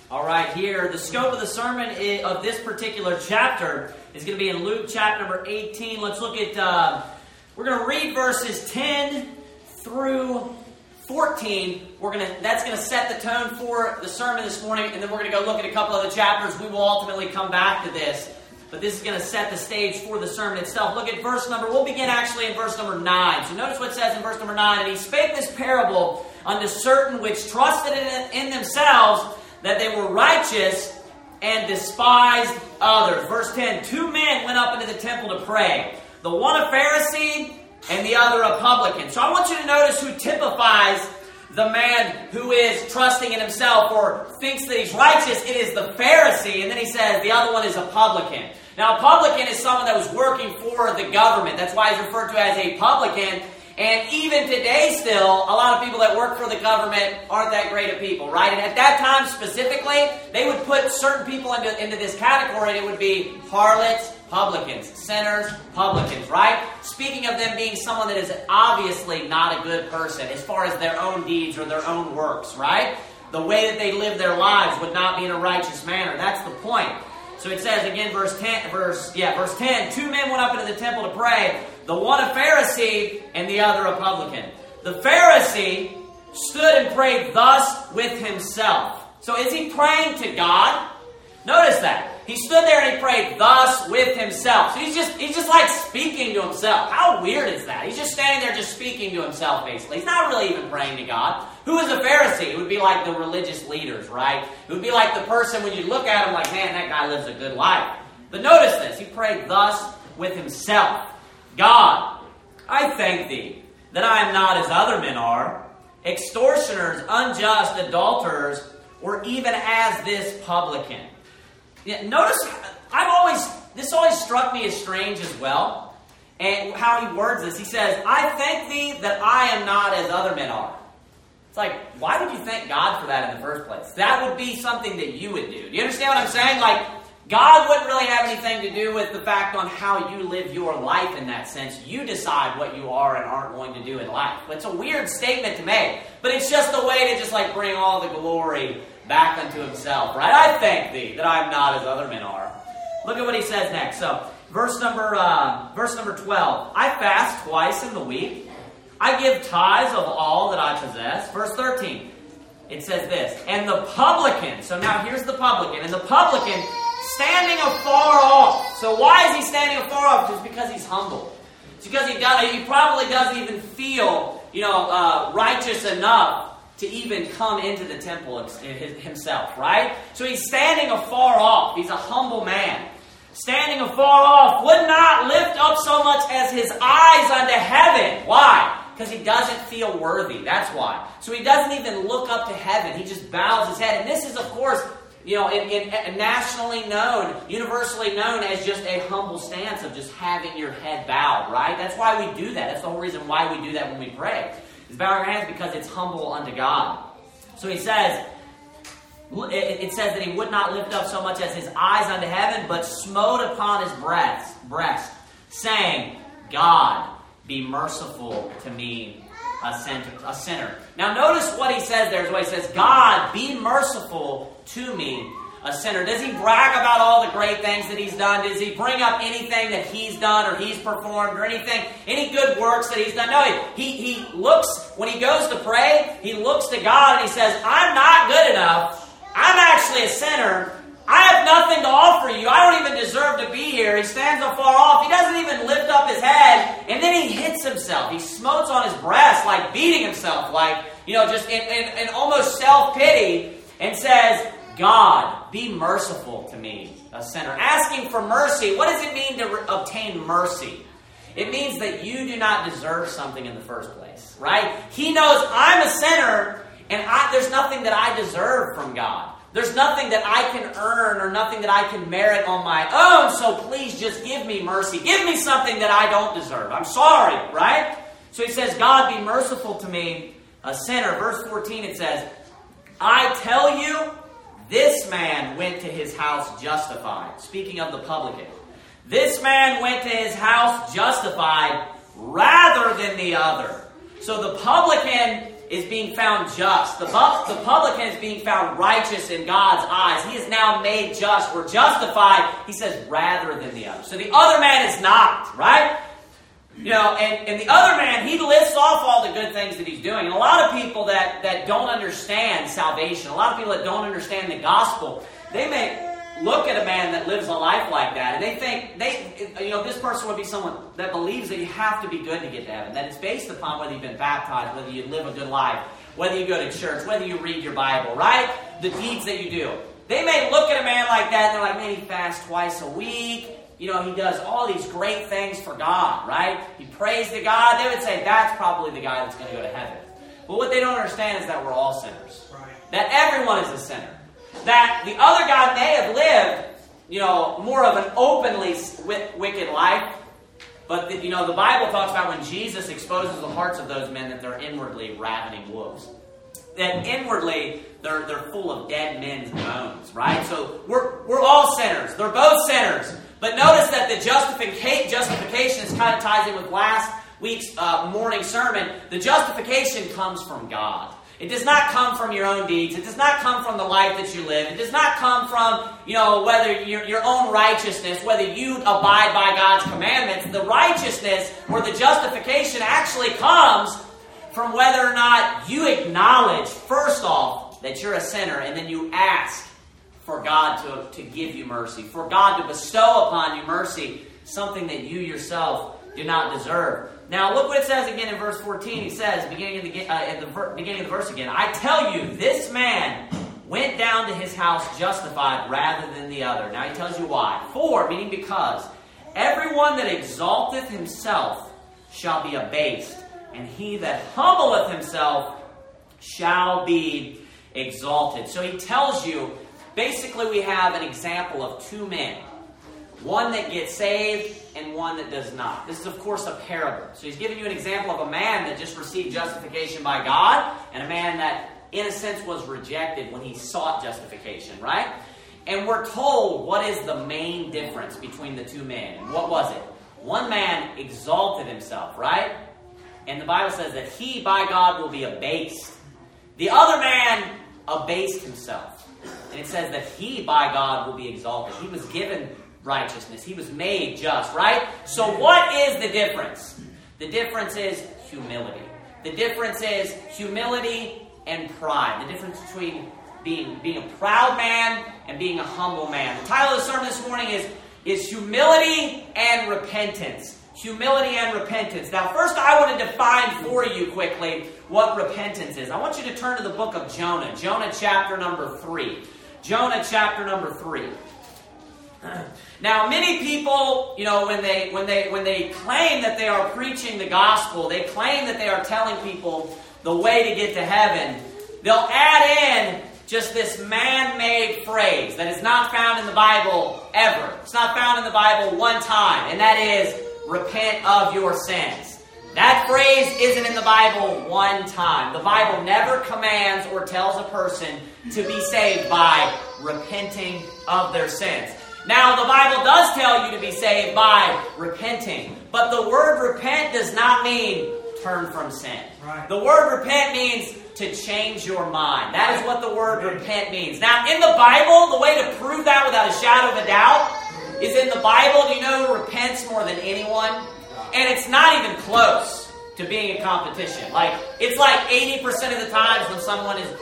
All right, here, the scope of the sermon of this particular chapter is going to be in Luke chapter number 18. Let's look at, we're going to read verses 10 through 14. That's going to set the tone for the sermon this morning, and then we're going to go look at a couple of the chapters. We will ultimately come back to this, but this is going to set the stage for the sermon itself. Look at we'll begin actually in verse number 9. So notice what it says in verse number 9. And he spake this parable unto certain which trusted in themselves that they were righteous and despised others. Verse 10, 2 men went up into the temple to pray, the one a Pharisee and the other a publican. So I want you to notice who typifies the man who is trusting in himself or thinks that he's righteous. It is the Pharisee, and then he says the other one is a publican. Now a publican is someone that was working for the government. That's why he's referred to as a publican. And even today still, a lot of people that work for the government aren't that great of people, right? And at that time specifically, they would put certain people into this category, and it would be harlots, publicans, sinners, publicans, right? Speaking of them being someone that is obviously not a good person as far as their own deeds or their own works, right? The way that they live their lives would not be in a righteous manner. That's the point. So it says again, verse 10, 2 men went up into the temple to pray, the one a Pharisee and the other a publican. The Pharisee stood and prayed thus with himself. So is he praying to God? Notice that. He stood there and he prayed thus with himself. So he's just like speaking to himself. How weird is that? He's just standing there just speaking to himself, basically. He's not really even praying to God. Who is a Pharisee? It would be like the religious leaders, right? It would be like the person when you look at him like, man, that guy lives a good life. But notice this. He prayed thus with himself. God, I thank thee that I am not as other men are, extortioners, unjust, adulterers, or even as this publican. Yeah, notice, this always struck me as strange as well, and how he words this. He says, I thank thee that I am not as other men are. It's like, why would you thank God for that in the first place? That would be something that you would do. Do you understand what I'm saying? Like, God wouldn't really have anything to do with the fact on how you live your life in that sense. You decide what you are and aren't going to do in life. But it's a weird statement to make. But it's just a way to just like bring all the glory back unto himself, right? I thank thee that I am not as other men are. Look at what he says next. So, verse number 12. I fast twice in the week. I give tithes of all that I possess. Verse 13. It says this. And the publican. So now here's the publican. And the publican standing afar off. So why is he standing afar off? Just because he's humble. It's because he probably doesn't even feel, righteous enough to even come into the temple himself, right? So he's standing afar off. He's a humble man. Standing afar off, would not lift up so much as his eyes unto heaven. Why? Because he doesn't feel worthy. That's why. So he doesn't even look up to heaven. He just bows his head. And this is, of course, nationally known, universally known as just a humble stance of just having your head bowed, right? That's why we do that. That's the whole reason why we do that when we pray. Is bow our hands because it's humble unto God. So he says, it says that he would not lift up so much as his eyes unto heaven, but smote upon his breast, saying, God, be merciful to me, a sinner. Now notice what he says there is what he says, God, be merciful to me, a sinner. Does he brag about all the great things that he's done? Does he bring up anything that he's done or he's performed or anything, any good works that he's done? No, he looks, when he goes to pray, he looks to God and he says, I'm not good enough. I'm actually a sinner. I have nothing to offer you. I don't even deserve to be here. He stands afar off. He doesn't even lift up his head. And then he hits himself. He smotes on his breast, like beating himself, like, just in almost self-pity, and says, God, be merciful to me, a sinner. Asking for mercy. What does it mean to obtain mercy? It means that you do not deserve something in the first place, right? He knows I'm a sinner, and there's nothing that I deserve from God. There's nothing that I can earn or nothing that I can merit on my own, so please just give me mercy. Give me something that I don't deserve. I'm sorry, right? So he says, God, be merciful to me, a sinner. Verse 14, it says, I tell you, this man went to his house justified. Speaking of the publican. This man went to his house justified rather than the other. So the publican is being found just. The publican is being found righteous in God's eyes. He is now made just or justified, he says, rather than the other. So the other man is not, right? And the other man, he lists off all the good things that he's doing. And a lot of people that don't understand salvation, a lot of people that don't understand the gospel, they may look at a man that lives a life like that, and they think, this person would be someone that believes that you have to be good to get to heaven, that it's based upon whether you've been baptized, whether you live a good life, whether you go to church, whether you read your Bible, right? The deeds that you do. They may look at a man like that, and they're like, man, he fasts twice a week. He does all these great things for God, right? He prays to God. They would say, that's probably the guy that's going to go to heaven. But what they don't understand is that we're all sinners. Right. That everyone is a sinner. That the other guy may have lived, more of an openly wicked life. But, the Bible talks about when Jesus exposes the hearts of those men that they're inwardly ravening wolves. That inwardly, they're full of dead men's bones, right? So we're all sinners. They're both sinners. But notice that the justification is kind of ties in with last week's morning sermon. The justification comes from God. It does not come from your own deeds. It does not come from the life that you live. It does not come from, whether your own righteousness, whether you abide by God's commandments. The righteousness or the justification actually comes from whether or not you acknowledge, first off, that you're a sinner, and then you ask for God to give you mercy, for God to bestow upon you mercy, something that you yourself do not deserve. Now, look what it says again in verse 14. He says, at the beginning of the verse again, I tell you, this man went down to his house justified rather than the other. Now, he tells you why. For, meaning because, everyone that exalteth himself shall be abased, and he that humbleth himself shall be exalted. So he tells you, basically we have an example of two men. One that gets saved and one that does not. This is, of course, a parable. So he's giving you an example of a man that just received justification by God and a man that, in a sense, was rejected when he sought justification, right? And we're told what is the main difference between the two men. And what was it? One man exalted himself, right? And the Bible says that he, by God, will be abased. The other man abased himself. And it says that he, by God, will be exalted. He was given righteousness. He was made just, right? So what is the difference? The difference is humility. The difference is humility and pride. The difference between being a proud man and being a humble man. The title of the sermon this morning is Humility and Repentance. Humility and repentance. Now, first I want to define for you quickly what repentance is. I want you to turn to the book of Jonah. Jonah chapter number 3. Jonah chapter number 3. Now, many people, when they claim that they are preaching the gospel, they claim that they are telling people the way to get to heaven, they'll add in just this man-made phrase that is not found in the Bible ever. It's not found in the Bible one time, and that is, repent of your sins. That phrase isn't in the Bible one time. The Bible never commands or tells a person to be saved by repenting of their sins. Now, the Bible does tell you to be saved by repenting, but the word repent does not mean turn from sin. Right. The word repent means to change your mind. That is what the word repent means. Now, in the Bible, the way to prove that without a shadow of a doubt is in the Bible. Do you know who repents more than anyone? And it's not even close to being a competition. It's like 80% of the times when someone is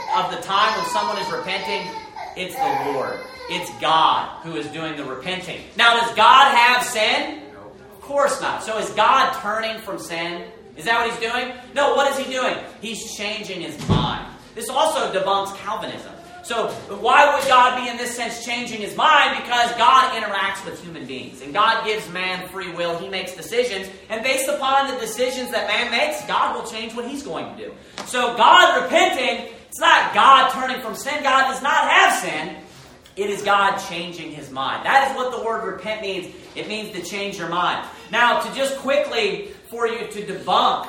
repenting, it's the Lord. It's God who is doing the repenting. Now, does God have sin? Of course not. So is God turning from sin? Is that what he's doing? No, what is he doing? He's changing his mind. This also debunks Calvinism. So why would God be, in this sense, changing his mind? Because God interacts with human beings. And God gives man free will. He makes decisions. And based upon the decisions that man makes, God will change what he's going to do. So God repenting, it's not God turning from sin. God does not have sin. It is God changing his mind. That is what the word repent means. It means to change your mind. Now, to just quickly, for you to debunk,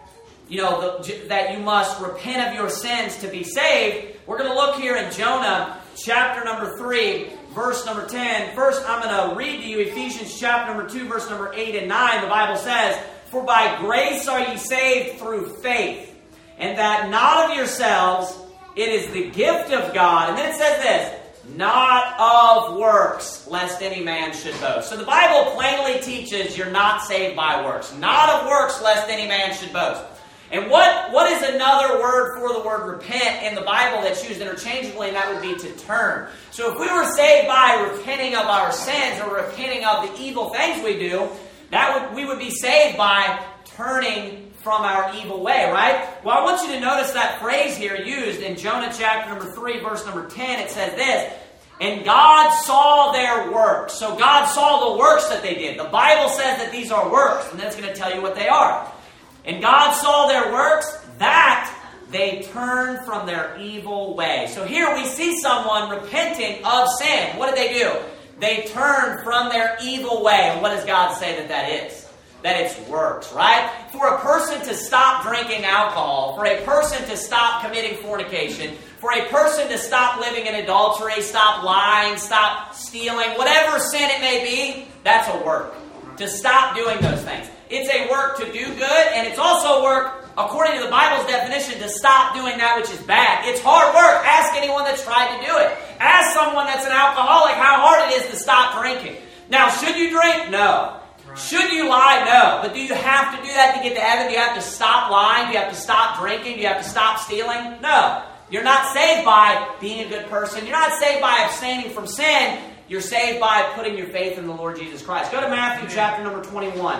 that you must repent of your sins to be saved, we're going to look here in Jonah chapter number 3, verse number 10. First, I'm going to read to you Ephesians chapter number 2, verse number 8 and 9. The Bible says, "For by grace are ye saved through faith, and that not of yourselves, it is the gift of God. And then it says this, not of works, lest any man should boast. So the Bible plainly teaches you're not saved by works. Not of works, lest any man should boast. And what is another word for the word repent in the Bible that's used interchangeably, and that would be to turn. So if we were saved by repenting of our sins or repenting of the evil things we do, we would be saved by turning from our evil way, right? Well, I want you to notice that phrase here used in Jonah chapter number 3, verse number 10. It says this, and God saw their works. So God saw the works that they did. The Bible says that these are works, and then it's going to tell you what they are. And God saw their works, that they turned from their evil way. So here we see someone repenting of sin. What did they do? They turned from their evil way. And what does God say that is? That it's works, right? For a person to stop drinking alcohol, for a person to stop committing fornication, for a person to stop living in adultery, stop lying, stop stealing, whatever sin it may be, that's a work. To stop doing those things. It's a work to do good, and it's also a work, according to the Bible's definition, to stop doing that which is bad. It's hard work. Ask anyone that's tried to do it. Ask someone that's an alcoholic how hard it is to stop drinking. Now, should you drink? No. Should you lie? No. But do you have to do that to get to heaven? Do you have to stop lying? Do you have to stop drinking? Do you have to stop stealing? No. You're not saved by being a good person. You're not saved by abstaining from sin. You're saved by putting your faith in the Lord Jesus Christ. Go to Matthew chapter number 21.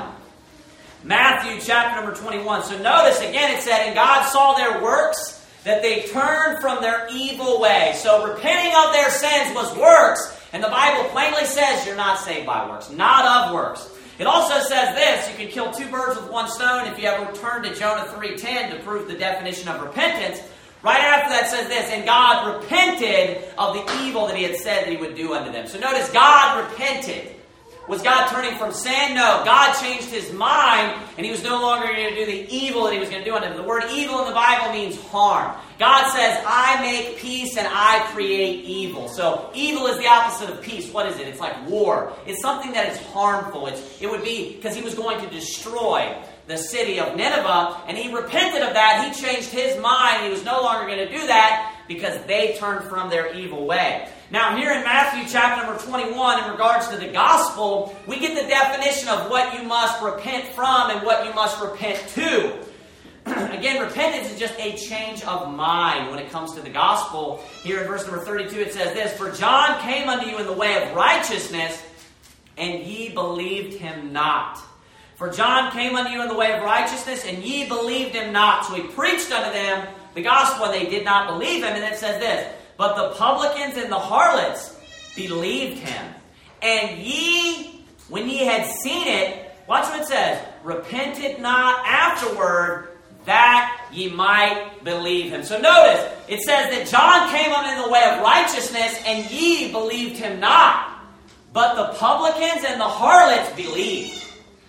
Matthew chapter number 21. So notice again it said, and God saw their works, that they turned from their evil way. So repenting of their sins was works. And the Bible plainly says you're not saved by works, not of works. It also says this, you can kill two birds with one stone if you ever turn to Jonah 3:10 to prove the definition of repentance. Right after that says this, and God repented of the evil that he had said that he would do unto them. So notice, God repented. Was God turning from sin? No. God changed his mind, and he was no longer going to do the evil that he was going to do unto them. The word evil in the Bible means harm. God says, I make peace and I create evil. So evil is the opposite of peace. What is it? It's like war. It's something that is harmful. It would be because he was going to destroy the city of Nineveh, and he repented of that. He changed his mind. He was no longer going to do that because they turned from their evil way. Now, here in Matthew chapter number 21, in regards to the gospel, we get the definition of what you must repent from and what you must repent to. Again, repentance is just a change of mind when it comes to the gospel. Here in verse number 32, it says this, for John came unto you in the way of righteousness, and ye believed him not. For John came unto you in the way of righteousness, and ye believed him not. So he preached unto them the gospel, and they did not believe him. And then it says this, but the publicans and the harlots believed him. And ye, when ye had seen it, watch what it says, repented not afterward, that ye might believe him. So notice, it says that John came unto in the way of righteousness, and ye believed him not. But the publicans and the harlots believed.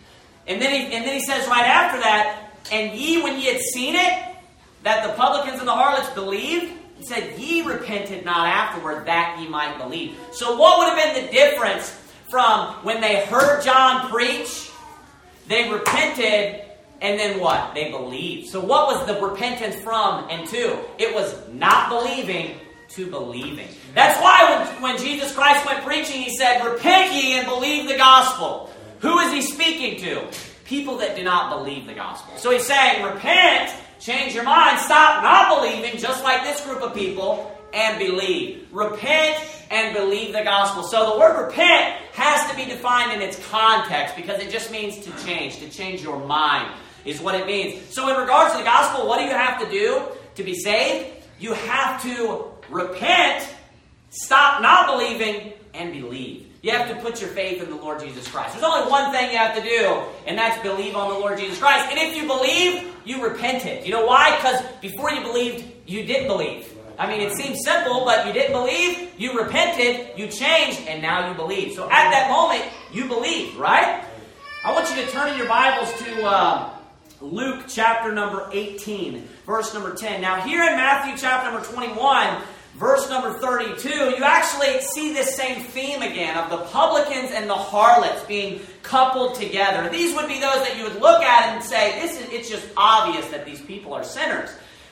And then he says right after that, and ye, when ye had seen it, that the publicans and the harlots believed, he said, ye repented not afterward, that ye might believe. So what would have been the difference from when they heard John preach, they repented, and then what? They believed. So what was the repentance from and to? It was not believing to believing. That's why when Jesus Christ went preaching, he said, repent ye and believe the gospel. Who is he speaking to? People that do not believe the gospel. So he's saying, repent, change your mind, stop not believing, just like this group of people, and believe. Repent and believe the gospel. So the word repent has to be defined in its context, because it just means to change your mind is what it means. So in regards to the gospel, what do you have to do to be saved? You have to repent, stop not believing, and believe. You have to put your faith in the Lord Jesus Christ. There's only one thing you have to do, and that's believe on the Lord Jesus Christ. And if you believe, you repented. You know why? Because before you believed, you didn't believe. I mean, it seems simple, but you didn't believe, you repented, you changed, and now you believe. So at that moment, you believed, right? I want you to turn in your Bibles to Luke chapter number 18, verse number 10. Now here in Matthew chapter number 21, verse number 32, you actually see this same theme again of the publicans and the harlots being coupled together. These would be those that you would look at and say, it's just obvious that these people are sinners.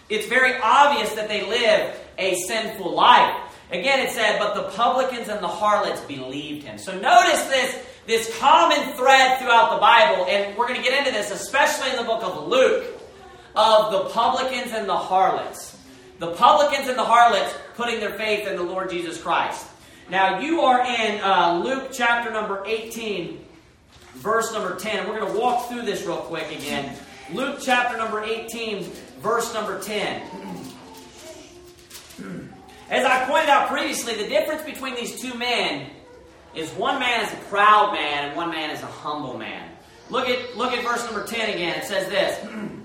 It's very obvious that they live a sinful life. Again, it said, but the publicans and the harlots believed him. So notice this common thread throughout the Bible, and we're going to get into this, especially in the book of Luke, of the publicans and the harlots. The publicans and the harlots putting their faith in the Lord Jesus Christ. Now, you are in Luke chapter number 18, verse number 10. We're going to walk through this real quick again. Luke chapter number 18, verse number 10. As I pointed out previously, the difference between these two men is one man is a proud man and one man is a humble man. Look at verse number 10 again. It says this.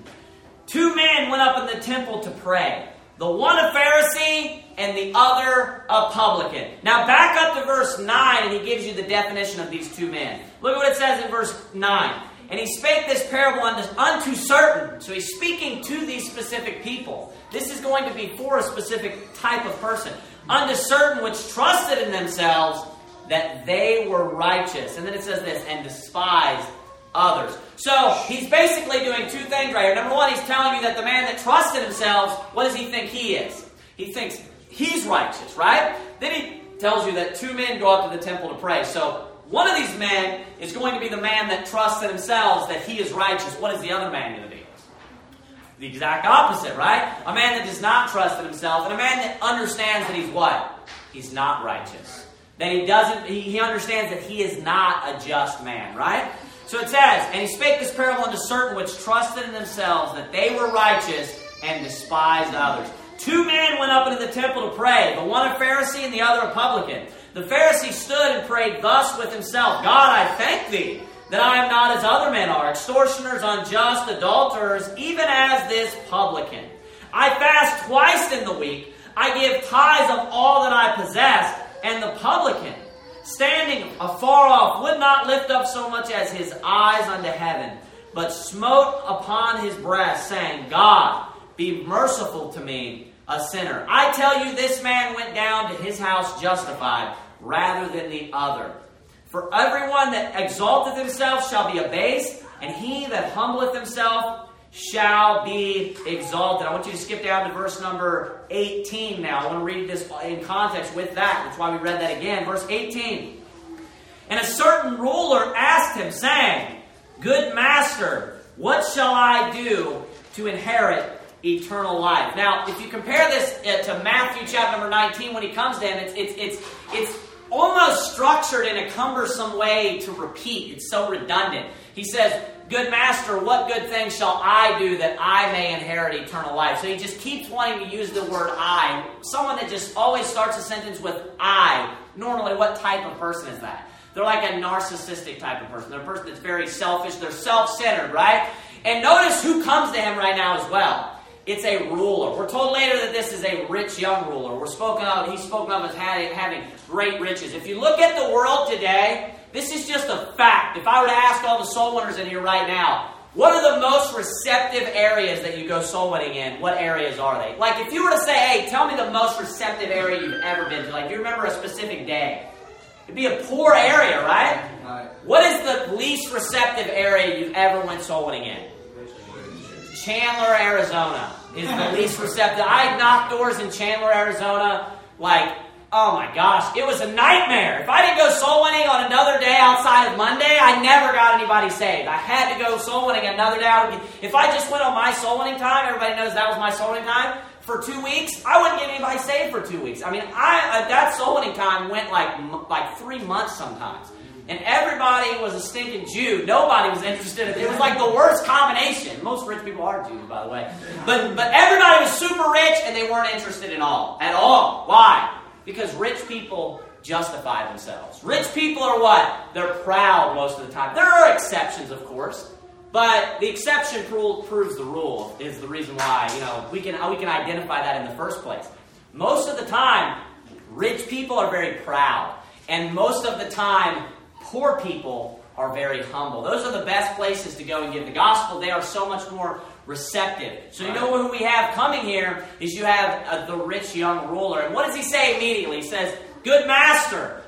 2 men went up in the temple to pray. The one a Pharisee and the other a publican. Now back up to verse 9 and he gives you the definition of these 2 men. Look at what it says in verse 9. And he spake this parable unto certain. So he's speaking to these specific people. This is going to be for a specific type of person. Unto certain which trusted in themselves that they were righteous. And then it says this, and despised others. So he's basically doing 2 things right here. Number 1, he's telling you that the man that trusted himself, what does he think he is? He thinks he's righteous, right? Then he tells you that 2 men go up to the temple to pray. So one of these men is going to be the man that trusts in themselves that he is righteous. What is the other man going to be? The exact opposite, right? A man that does not trust in himself, and a man that understands that he's what? He's not righteous. That he understands that he is not a just man, right? So it says, and he spake this parable unto certain which trusted in themselves that they were righteous and despised others. 2 men went up into the temple to pray, the one a Pharisee and the other a publican. The Pharisee stood and prayed thus with himself, God, I thank thee that I am not as other men are, extortioners, unjust, adulterers, even as this publican. I fast twice in the week. I give tithes of all that I possess. And the publican, standing afar off, would not lift up so much as his eyes unto heaven, but smote upon his breast, saying, God, be merciful to me, a sinner. I tell you, this man went down to his house justified, rather than the other. For everyone that exalteth himself shall be abased, and he that humbleth himself shall be exalted. I want you to skip down to verse number 18 now. I want to read this in context with that. That's why we read that again. Verse 18. And a certain ruler asked him, saying, Good master, what shall I do to inherit eternal life? Now, if you compare this to Matthew chapter number 19, when he comes to him, it's almost structured in a cumbersome way to repeat. It's so redundant. He says, Good master, what good thing shall I do that I may inherit eternal life? So he just keeps wanting to use the word I. Someone that just always starts a sentence with I. Normally, what type of person is that? They're like a narcissistic type of person. They're a person that's very selfish. They're self-centered, right? And notice who comes to him right now as well. It's a ruler. We're told later that this is a rich young ruler. He's spoken of as having great riches. If you look at the world today, this is just a fact. If I were to ask all the soul winners in here right now, what are the most receptive areas that you go soul winning in? What areas are they? Like if you were to say, hey, tell me the most receptive area you've ever been to. Like do you remember a specific day? It'd be a poor area, right? What is the least receptive area you've ever went soul winning in? Chandler, Arizona is the least receptive. I knocked doors in Chandler, Arizona, like, oh my gosh, it was a nightmare. If I didn't go soul winning on another day outside of Monday, I never got anybody saved. I had to go soul winning another day. If I just went on my soul winning time, everybody knows that was my soul winning time, for 2 weeks, I wouldn't get anybody saved for 2 weeks. I mean, that soul winning time went like 3 months sometimes. And everybody was a stinking Jew. Nobody was interested in it. It was like the worst combination. Most rich people are Jews, by the way. But everybody was super rich and they weren't interested at all. Why? Because rich people justify themselves. Rich people are what? They're proud most of the time. There are exceptions, of course. But the exception proves the rule is the reason why, we can identify that in the first place. Most of the time, rich people are very proud. And most of the time, poor people are very humble. Those are the best places to go and give the gospel. They are so much more receptive. So you know who we have coming here is you have the rich young ruler. And what does he say immediately? He says, Good master,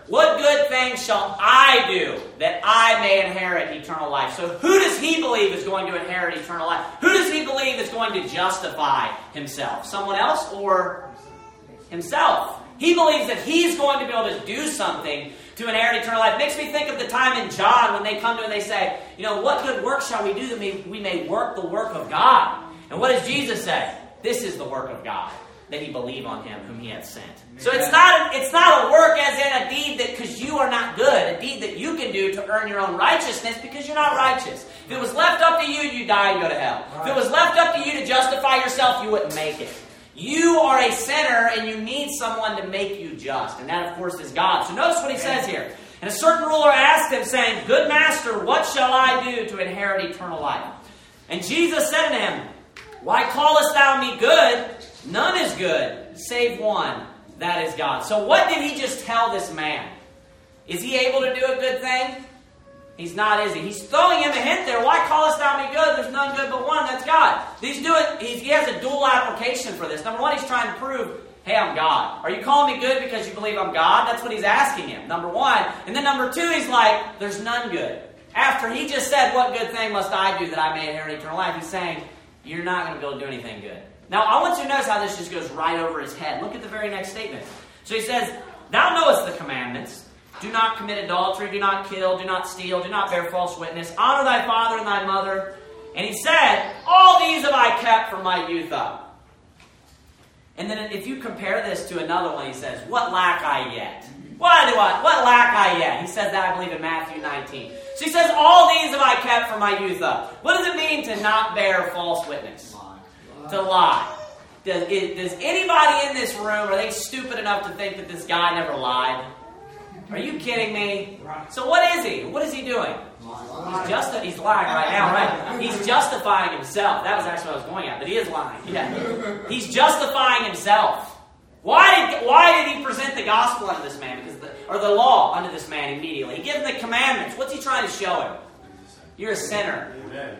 what good thing shall I do that I may inherit eternal life? So who does he believe is going to inherit eternal life? Who does he believe is going to justify himself? Someone else or himself? He believes that he's going to be able to do something to inherit eternal life. It makes me think of the time in John when they come to him and they say, what good work shall we do that we may work the work of God? And what does Jesus say? This is the work of God, that he believe on him whom he hath sent. So it's not a work as in a deed that because you are not good, a deed that you can do to earn your own righteousness because you're not righteous. If it was left up to you, you'd die and go to hell. If it was left up to you to justify yourself, you wouldn't make it. You are a sinner and you need someone to make you just. And that, of course, is God. So notice what he says here. And a certain ruler asked him, saying, Good master, what shall I do to inherit eternal life? And Jesus said unto him, Why callest thou me good? None is good, save one, that is God. So what did he just tell this man? Is he able to do a good thing? He's not, is he? He's throwing him a hint there. Why callest thou me good? There's none good but one, that's God. He has a dual application for this. Number one, he's trying to prove, hey, I'm God. Are you calling me good because you believe I'm God? That's what he's asking him, number one. And then number two, he's like, there's none good. After he just said, what good thing must I do that I may inherit eternal life? He's saying, you're not going to be able to do anything good. Now, I want you to notice how this just goes right over his head. Look at the very next statement. So he says, Thou knowest the commandments. Do not commit adultery, do not kill, do not steal, do not bear false witness. Honor thy father and thy mother. And he said, All these have I kept from my youth up. And then if you compare this to another one, he says, What lack I yet? What lack I yet? He says that, I believe, in Matthew 19. So he says, All these have I kept from my youth up. What does it mean to not bear false witness? To lie. Does anybody in this room, are they stupid enough to think that this guy never lied? Are you kidding me? So what is he? What is he doing? He's lying right now, right? He's justifying himself. That was actually what I was going at, but he is lying. Yeah. He's justifying himself. Why did he present the gospel unto this man? Or the law unto this man immediately? He gives him the commandments. What's he trying to show him? You're a sinner. Amen.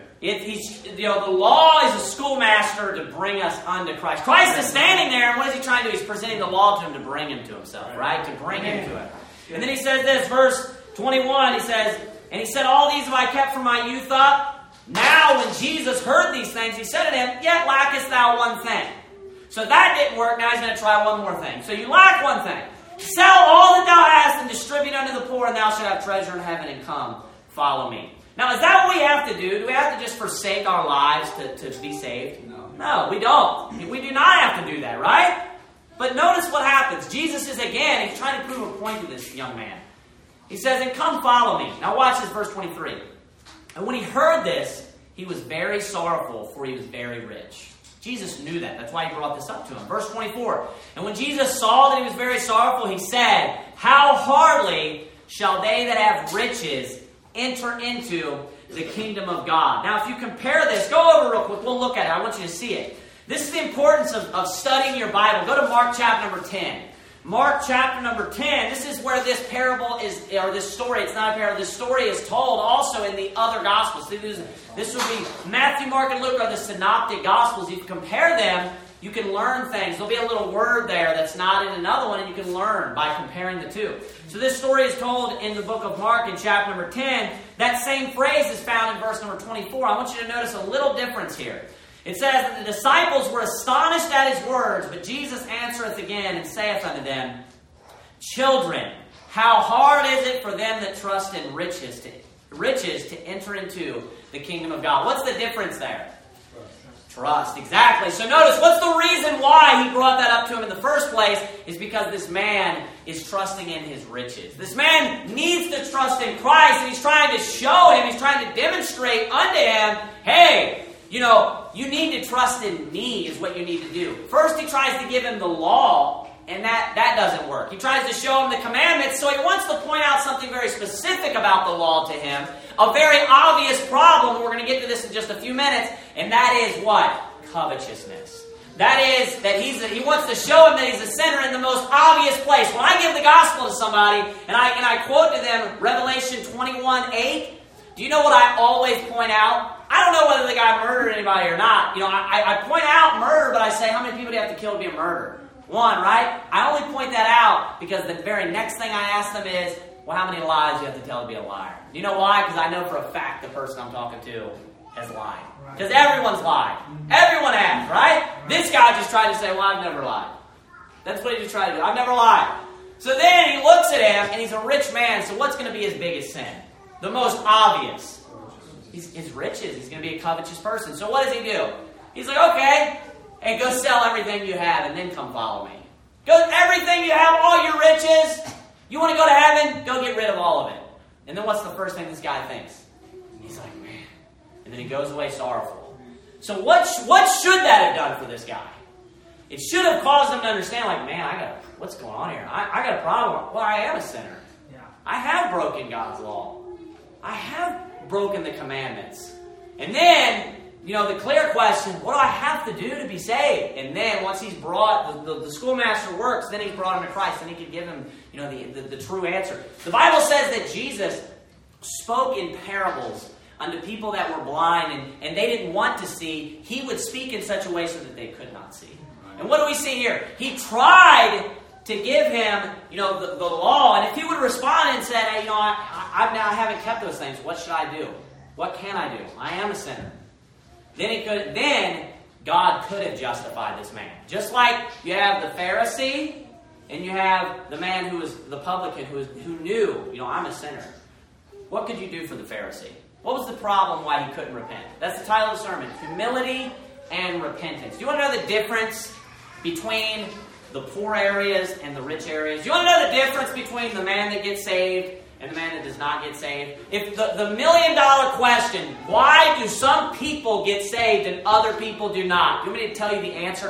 The law is a schoolmaster to bring us unto Christ. Christ is standing there, and what is he trying to do? He's presenting the law to him to bring him to himself, right? To bring him to it. And then he says this, verse 21, he says, And he said, All these have I kept from my youth up. Now when Jesus heard these things, he said to him, Yet lackest thou one thing. So that didn't work, now he's going to try one more thing. So you lack one thing. Sell all that thou hast and distribute unto the poor, and thou shalt have treasure in heaven, and come, follow me. Now, is that what we have to do? Do we have to just forsake our lives to be saved? No, we don't. We do not have to do that, right? But notice what happens. Jesus is again, he's trying to prove a point to this young man. He says, And come follow me. Now watch this, verse 23. And when he heard this, he was very sorrowful, for he was very rich. Jesus knew that. That's why he brought this up to him. Verse 24. And when Jesus saw that he was very sorrowful, he said, How hardly shall they that have riches enter into the kingdom of God. Now, if you compare this, go over real quick. We'll look at it. I want you to see it. This is the importance of studying your Bible. Go to Mark chapter number 10. Mark chapter number 10. This is where this parable is, or this story, it's not a parable, this story is told also in the other Gospels. This would be Matthew, Mark, and Luke are the synoptic Gospels. If you compare them, you can learn things. There'll be a little word there that's not in another one, and you can learn by comparing the two. So this story is told in the book of Mark in chapter number 10. That same phrase is found in verse number 24. I want you to notice a little difference here. It says that the disciples were astonished at his words, but Jesus answereth again and saith unto them, Children, how hard is it for them that trust in riches to enter into the kingdom of God? What's the difference there? Trust, exactly. So notice, what's the reason why he brought that up to him in the first place? Is because this man is trusting in his riches. This man needs to trust in Christ, and he's trying to show him, he's trying to demonstrate unto him, hey, you need to trust in me is what you need to do. First, he tries to give him the law, and that doesn't work. He tries to show him the commandments, so he wants to point out something very specific about the law to him. A very obvious problem, we're going to get to this in just a few minutes, and that is what? Covetousness. That is, that he wants to show him that he's a sinner in the most obvious place. When I give the gospel to somebody, and I quote to them Revelation 21:8, do you know what I always point out? I don't know whether the guy murdered anybody or not. I point out murder, but I say, how many people do you have to kill to be a murderer? One, right? I only point that out because the very next thing I ask them is, well, how many lies do you have to tell to be a liar? You know why? Because I know for a fact the person I'm talking to has lied. Because everyone's lied. Everyone has, right? This guy just tried to say, well, I've never lied. That's what he just tried to do. I've never lied. So then he looks at him, and he's a rich man, so what's going to be his biggest sin? The most obvious. His riches. He's going to be a covetous person. So what does he do? He's like, okay, and go sell everything you have, and then come follow me. Go everything you have, all your riches. You want to go to heaven? Go get rid of all of it. And then what's the first thing this guy thinks? He's like, man. And then he goes away sorrowful. So what should that have done for this guy? It should have caused him to understand, like, man, what's going on here? I got a problem. Well, I am a sinner. Yeah. I have broken God's law. I have broken the commandments. And then, the clear question, what do I have to do to be saved? And then once he's brought, the schoolmaster works, then he's brought him to Christ, and he can give him, the true answer. The Bible says that Jesus spoke in parables unto people that were blind, and they didn't want to see. He would speak in such a way so that they could not see. And what do we see here? He tried to give him, the law, and if he would respond and said, hey, I haven't kept those things, what should I do? What can I do? I am a sinner. Then God could have justified this man. Just like you have the Pharisee, and you have the man who was the publican who knew, I'm a sinner. What could you do for the Pharisee? What was the problem why he couldn't repent? That's the title of the sermon, humility and repentance. Do you want to know the difference between the poor areas and the rich areas? Do you want to know the difference between the man that gets saved and the man that does not get saved? If the million-dollar question, why do some people get saved and other people do not? Do you want me to tell you the answer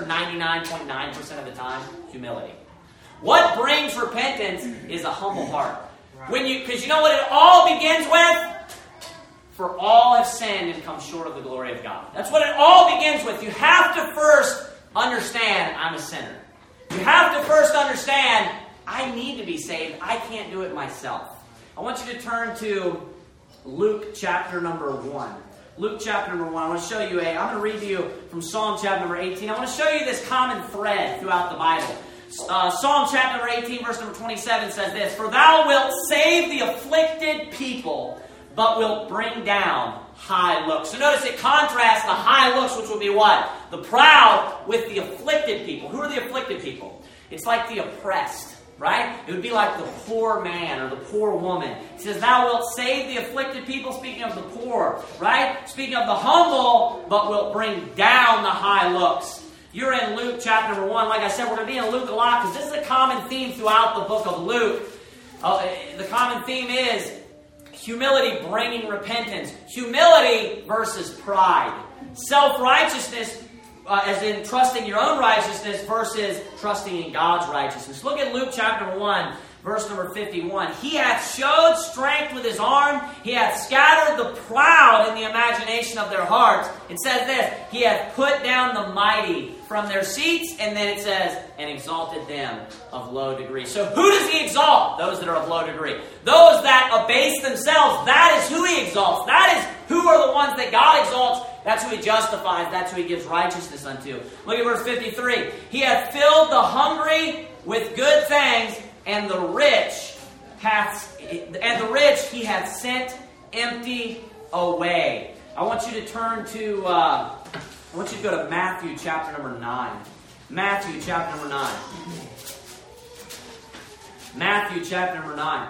99.9% of the time? Humility. What brings repentance is a humble heart. Because you know what it all begins with? For all have sinned and come short of the glory of God. That's what it all begins with. You have to first understand I'm a sinner. You have to first understand I need to be saved. I can't do it myself. I want you to turn to Luke chapter number 1. Luke chapter number 1. I want to show you I'm going to read to you from Psalm chapter number 18. I want to show you this common thread throughout the Bible. Psalm chapter number 18, verse number 27 says this, for thou wilt save the afflicted people, but wilt bring down high looks. So notice it contrasts the high looks, which would be what? The proud with the afflicted people. Who are the afflicted people? It's like the oppressed, right? It would be like the poor man or the poor woman. It says, thou wilt save the afflicted people, speaking of the poor, right? Speaking of the humble, but wilt bring down the high looks. You're in Luke chapter number 1. Like I said, we're going to be in Luke a lot because this is a common theme throughout the book of Luke. The common theme is humility bringing repentance. Humility versus pride. Self-righteousness, as in trusting your own righteousness versus trusting in God's righteousness. Look at Luke chapter 1, verse number 51. He hath showed strength with his arm. He hath scattered the proud in the imagination of their hearts. It says this, he hath put down the mighty from their seats. And then it says, and exalted them of low degree. So who does he exalt? Those that are of low degree. Those that abase themselves, that is who he exalts. That is who are the ones that God exalts. That's who he justifies. That's who he gives righteousness unto. Look at verse 53. He hath filled the hungry with good things, and the rich he hath sent empty away. I want you to turn to go to Matthew chapter number 9. Matthew chapter number 9. Matthew chapter number 9.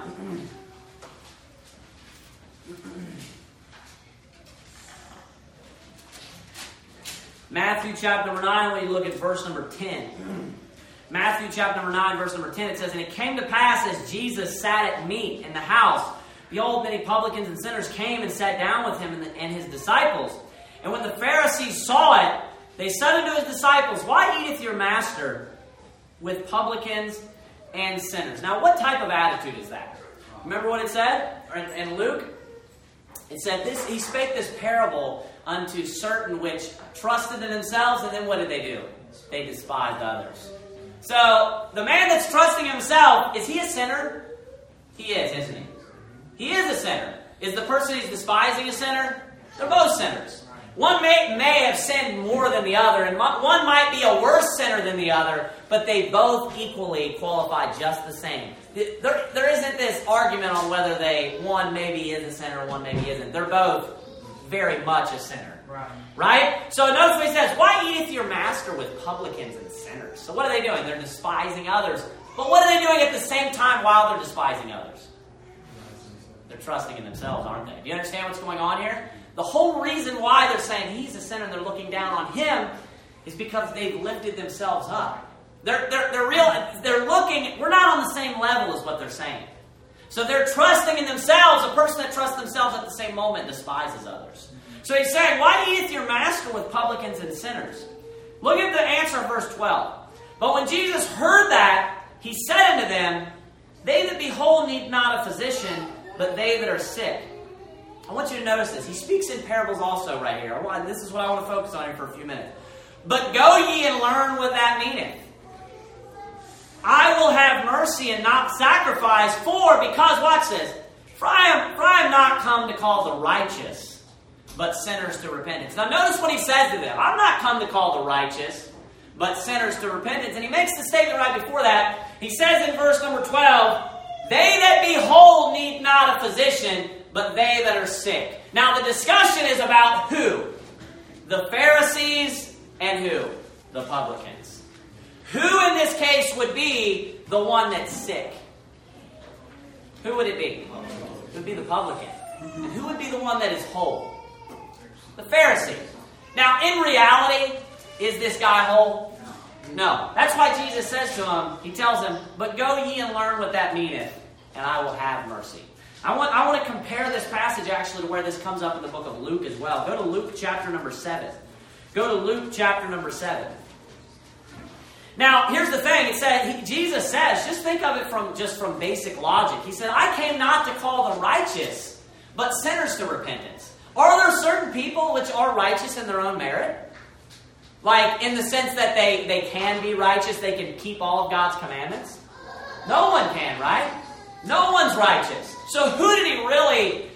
Matthew chapter number 9, when you look at verse number 10. Matthew chapter number 9, verse number 10, it says, and it came to pass as Jesus sat at meat in the house, behold, many publicans and sinners came and sat down with him and his disciples. And when the Pharisees saw it, they said unto his disciples, why eateth your master with publicans and sinners? Now, what type of attitude is that? Remember what it said in Luke? It said, he spake this parable unto certain which trusted in themselves, and then what did they do? They despised others. So, the man that's trusting himself, is he a sinner? He is, isn't he? He is a sinner. Is the person he's despising a sinner? They're both sinners. One may have sinned more than the other, and one might be a worse sinner than the other, but they both equally qualify just the same. There isn't this argument on whether one maybe is a sinner, one maybe isn't. They're both very much a sinner. Right? So notice what he says, why eateth your master with publicans and sinners? So what are they doing? They're despising others. But what are they doing at the same time while they're despising others? They're trusting in themselves, aren't they? Do you understand what's going on here? The whole reason why they're saying he's a sinner and they're looking down on him is because they've lifted themselves up. They're looking, we're not on the same level as what they're saying. So they're trusting in themselves. A person that trusts themselves at the same moment despises others. So he's saying, why eateth your master with publicans and sinners? Look at the answer of verse 12. But when Jesus heard that, he said unto them, they that be whole need not a physician, but they that are sick. I want you to notice this. He speaks in parables also right here. This is what I want to focus on here for a few minutes. But go ye and learn what that meaneth. I will have mercy and not sacrifice, because, watch this, for I am not come to call the righteous, but sinners to repentance. Now notice what he says to them. I'm not come to call the righteous, but sinners to repentance. And he makes the statement right before that. He says in verse number 12, they that be whole need not a physician, but they that are sick. Now the discussion is about who? The Pharisees and who? The publicans. Who in this case would be the one that's sick? Who would it be? It would be the publican. And who would be the one that is whole? The Pharisee. Now, in reality, is this guy whole? No. That's why Jesus says to him, he tells him, but go ye and learn what that meaneth, and I will have mercy. I want to compare this passage actually to where this comes up in the book of Luke as well. Go to Luke chapter number 7. Go to Luke chapter number 7. Now, here's the thing. Jesus says, just think of it from basic logic. He said, I came not to call the righteous, but sinners to repentance. Are there certain people which are righteous in their own merit? Like, in the sense that they can be righteous, they can keep all of God's commandments? No one can, right? No one's righteous. So who did he really,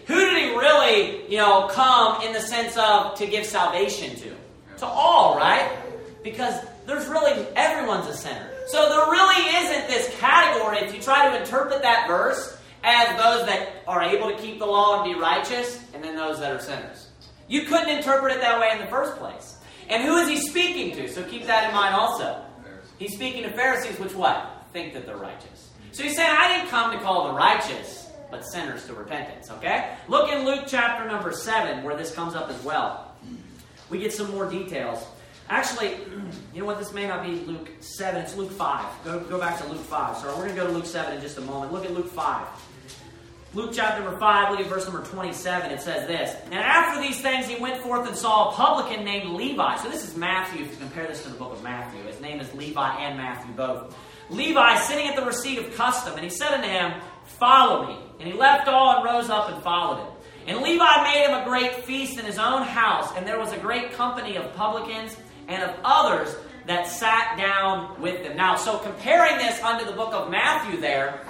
come in the sense of to give salvation to? To all, right? Because everyone's a sinner. So there really isn't this category, if you try to interpret that verse, as those that are able to keep the law and be righteous, and then those that are sinners. You couldn't interpret it that way in the first place. And who is he speaking to? So keep that in mind also. He's speaking to Pharisees, which what? Think that they're righteous. So he's saying, I didn't come to call the righteous, but sinners to repentance. Okay? Look in Luke chapter number 7, where this comes up as well. We get some more details. Actually, you know what? This may not be Luke 7. It's Luke 5. Go back to Luke 5. So we're going to go to Luke 7 in just a moment. Look at Luke 5. Luke chapter number 5, look at verse number 27. It says this. And after these things he went forth and saw a publican named Levi. So this is Matthew. If you compare this to the book of Matthew. His name is Levi and Matthew both. Levi sitting at the receipt of custom. And he said unto him, follow me. And he left all and rose up and followed him. And Levi made him a great feast in his own house. And there was a great company of publicans and of others that sat down with them. Now, so comparing this unto the book of Matthew there,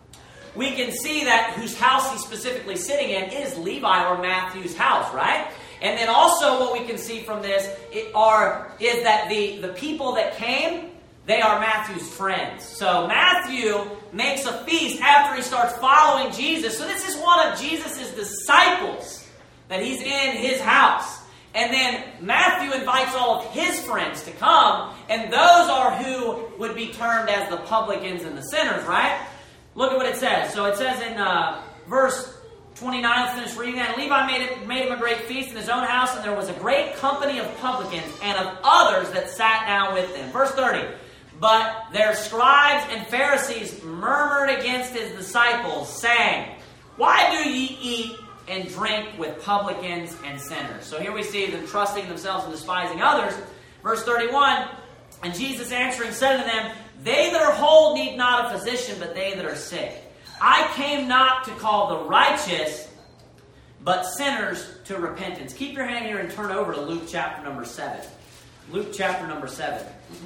we can see that whose house he's specifically sitting in is Levi or Matthew's house, right? And then also what we can see from this is that the people that came, they are Matthew's friends. So Matthew makes a feast after he starts following Jesus. So this is one of Jesus' disciples that he's in his house. And then Matthew invites all of his friends to come, and those are who would be termed as the publicans and the sinners, right? Look at what it says. So it says in verse 29, let's finish reading that. And Levi made him a great feast in his own house, and there was a great company of publicans and of others that sat down with them. Verse 30. But their scribes and Pharisees murmured against his disciples, saying, why do ye eat and drink with publicans and sinners? So here we see them trusting themselves and despising others. Verse 31, and Jesus answering said unto them, they that are whole need not a physician, but they that are sick. I came not to call the righteous, but sinners to repentance. Keep your hand here and turn over to Luke chapter number 7. Luke chapter number 7.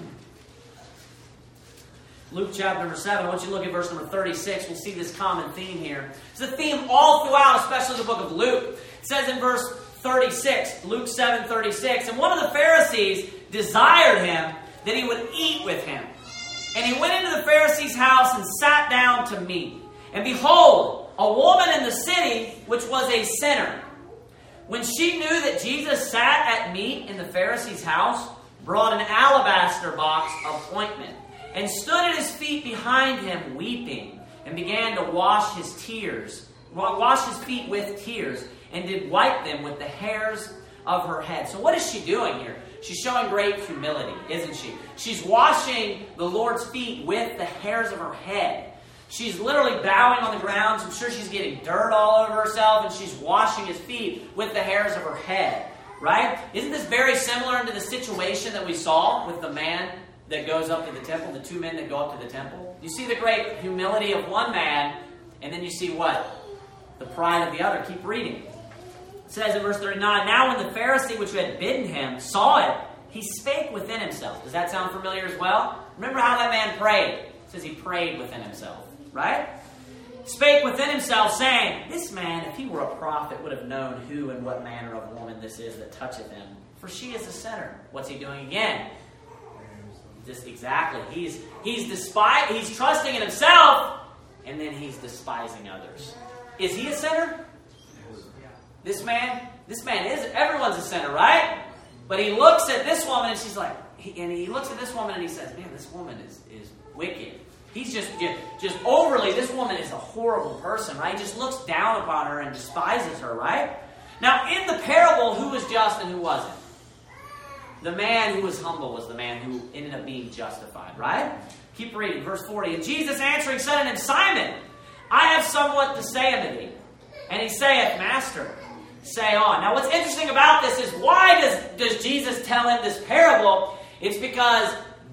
Luke chapter number 7. I want you to look at verse number 36. We'll see this common theme here. It's a theme all throughout, especially the book of Luke. It says in verse 36, Luke 7:36, and one of the Pharisees desired him that he would eat with him. And he went into the Pharisee's house and sat down to meat. And behold, a woman in the city, which was a sinner, when she knew that Jesus sat at meat in the Pharisee's house, brought an alabaster box of ointment, and stood at his feet behind him, weeping, and began to wash his feet with tears, and did wipe them with the hairs of her head. So what is she doing here? She's showing great humility, isn't she? She's washing the Lord's feet with the hairs of her head. She's literally bowing on the ground. I'm sure she's getting dirt all over herself, and she's washing his feet with the hairs of her head. Right? Isn't this very similar to the situation that we saw with the man that goes up to the temple, the two men that go up to the temple? You see the great humility of one man, and then you see what? The pride of the other. Keep reading. It says in verse 39, now when the Pharisee which had bidden him saw it, he spake within himself. Does that sound familiar as well? Remember how that man prayed. It says he prayed within himself. Right? Spake within himself, saying, this man, if he were a prophet, would have known who and what manner of woman this is that toucheth him. For she is a sinner. What's he doing again? Just exactly. He's trusting in himself, and then he's despising others. Is he a sinner? This man is. Everyone's a sinner, right? But he looks at this woman, and she's like, he looks at this woman, and he says, man, this woman is wicked. He's just overly, this woman is a horrible person, right? He just looks down upon her and despises her, right? Now, in the parable, who was just and who wasn't? The man who was humble was the man who ended up being justified, right? Keep reading, verse 40. And Jesus answering said unto him, Simon, I have somewhat to say unto thee. And he saith, Master, say on. Now, what's interesting about this is, why does Jesus tell him this parable? It's because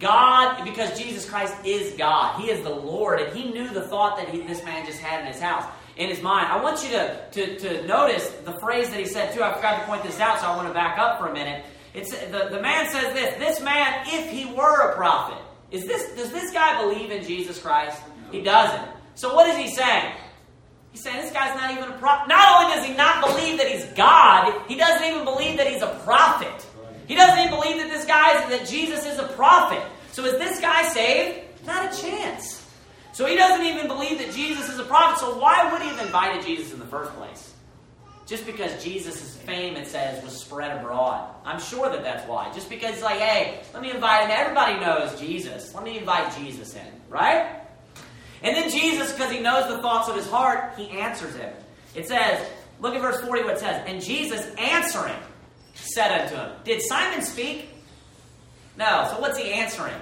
Jesus Christ is God. He is the Lord, and he knew the thought that this man just had in his house, in his mind. I want you to notice the phrase that he said too. I forgot to point this out, so I want to back up for a minute. The man says this man, if he were a prophet. Does this guy believe in Jesus Christ? He doesn't. So what is he saying? He's saying this guy's not even a prophet. Not only does he not believe that he's God, he doesn't even believe that he's a prophet. He doesn't even believe that Jesus is a prophet. So is this guy saved? Not a chance. So he doesn't even believe that Jesus is a prophet. So why would he have invited Jesus in the first place? Just because Jesus' fame, it says, was spread abroad. I'm sure that's why. Just because he's like, hey, let me invite him. Everybody knows Jesus. Let me invite Jesus in. Right? And then Jesus, because he knows the thoughts of his heart, he answers him. It says, look at verse 40 what it says. And Jesus answering said unto him, did Simon speak? No. So what's he answering?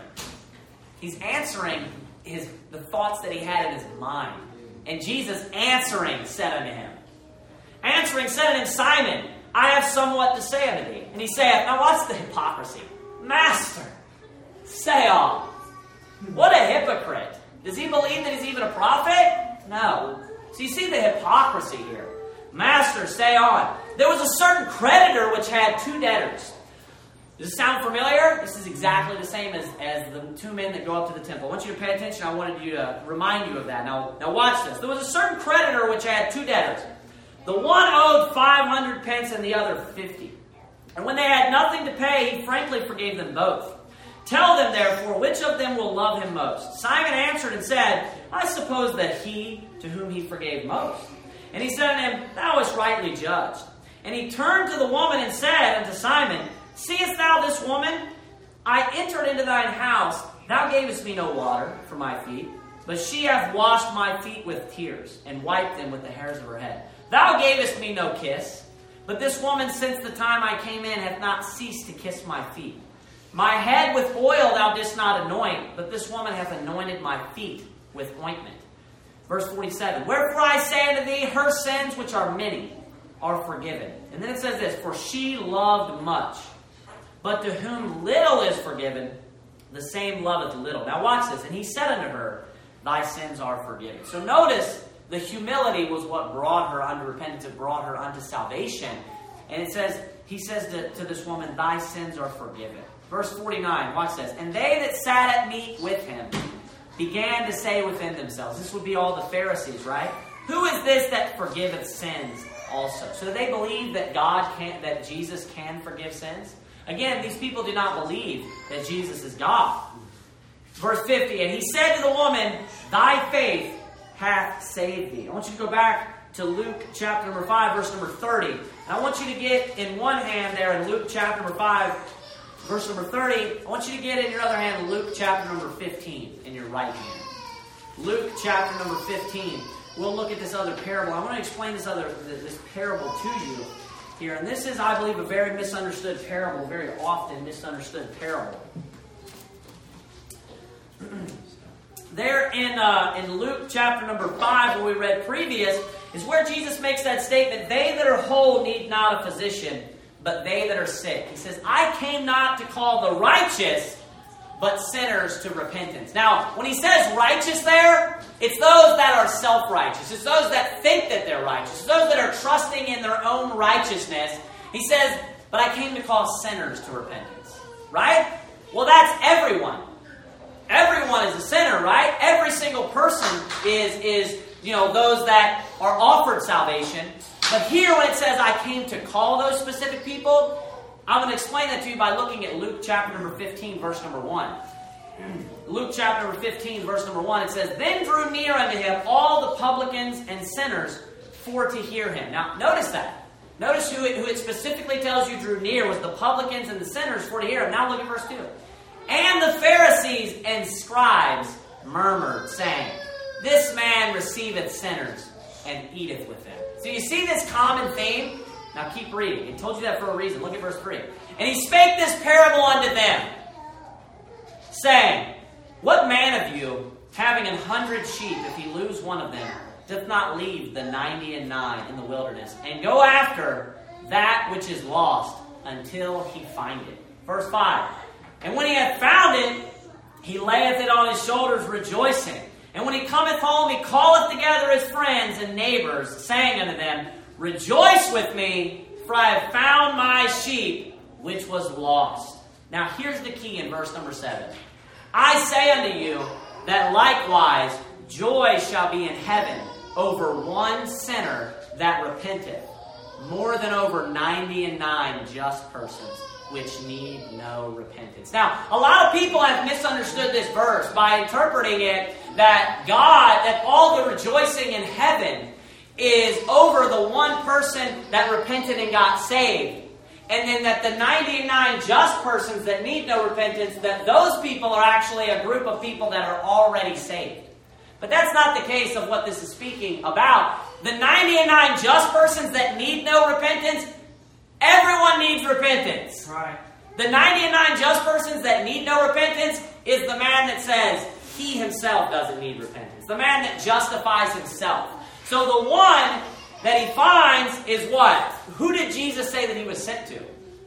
He's answering the thoughts that he had in his mind. And Jesus answering said unto him. Answering said unto him, Simon, I have somewhat to say unto thee. And he saith, now what's the hypocrisy? Master, say on. What a hypocrite. Does he believe that he's even a prophet? No. So you see the hypocrisy here. Master, say on. There was a certain creditor which had two debtors. Does this sound familiar? This is exactly the same as the two men that go up to the temple. I want you to pay attention. I wanted you to remind you of that. Now watch this. There was a certain creditor which had two debtors. The one owed 500 pence and the other 50. And when they had nothing to pay, he frankly forgave them both. Tell them, therefore, which of them will love him most? Simon answered and said, I suppose that he to whom he forgave most. And he said unto him, thou hast rightly judged. And he turned to the woman and said unto Simon, seest thou this woman? I entered into thine house. Thou gavest me no water for my feet, but she hath washed my feet with tears, and wiped them with the hairs of her head. Thou gavest me no kiss, but this woman since the time I came in hath not ceased to kiss my feet. My head with oil thou didst not anoint, but this woman hath anointed my feet with ointment. Verse 47, wherefore I say unto thee, her sins, which are many, are forgiven. And then it says this, for she loved much. But to whom little is forgiven, the same loveth little. Now watch this. And he said unto her, thy sins are forgiven. So notice, the humility was what brought her unto repentance. It brought her unto salvation. And it says, he says to this woman, thy sins are forgiven. Verse 49, watch this. And they that sat at meat with him began to say within themselves. This would be all the Pharisees, right? Who is this that forgiveth sins also? So they believe that that Jesus can forgive sins. Again, these people do not believe that Jesus is God. Verse 50, and he said to the woman, thy faith hath saved thee. I want you to go back to Luke chapter number 5, verse number 30. And I want you to get in one hand there in Luke chapter number 5, verse number 30. I want you to get in your other hand Luke chapter number 15 in your right hand. Luke chapter number 15. We'll look at this other parable. I want to explain this parable to you here. And this is, I believe, a very misunderstood parable, very often misunderstood parable. There in Luke chapter number 5, where we read previous, is where Jesus makes that statement, they that are whole need not a physician, but they that are sick. He says, I came not to call the righteous, but sinners to repentance. Now, when he says righteous there, it's those that are self-righteous. It's those that think that they're righteous. It's those that are trusting in their own righteousness. He says, but I came to call sinners to repentance. Right? Well, that's everyone. Everyone is a sinner, right? Every single person is those that are offered salvation. But here when it says I came to call those specific people, I'm going to explain that to you by looking at Luke chapter number 15, verse number 1. Luke chapter number 15, verse number 1, it says, then drew near unto him all the publicans and sinners for to hear him. Now, notice that. Notice who it specifically tells you drew near was the publicans and the sinners for to hear him. Now look at verse 2. And the Pharisees and scribes murmured, saying, this man receiveth sinners and eateth with them. So you see this common theme? Now keep reading. I told you that for a reason. Look at verse 3. And he spake this parable unto them, saying, what man of you, having 100 sheep, if he lose one of them, doth not leave the 99 in the wilderness, and go after that which is lost until he find it? Verse 5. And when he hath found it, he layeth it on his shoulders, rejoicing. And when he cometh home, he calleth together his friends and neighbors, saying unto them, rejoice with me, for I have found my sheep, which was lost. Now here's the key in verse number 7. I say unto you, that likewise joy shall be in heaven over one sinner that repenteth, more than over 99 just persons, which need no repentance. Now, a lot of people have misunderstood this verse by interpreting it that all the rejoicing in heaven is over the one person that repented and got saved. And then that the 99 just persons that need no repentance, that those people are actually a group of people that are already saved. But that's not the case of what this is speaking about. The 99 just persons that need no repentance, everyone needs repentance. Right. The 99 just persons that need no repentance is the man that says he himself doesn't need repentance. The man that justifies himself. So the one that he finds is what? Who did Jesus say that he was sent to?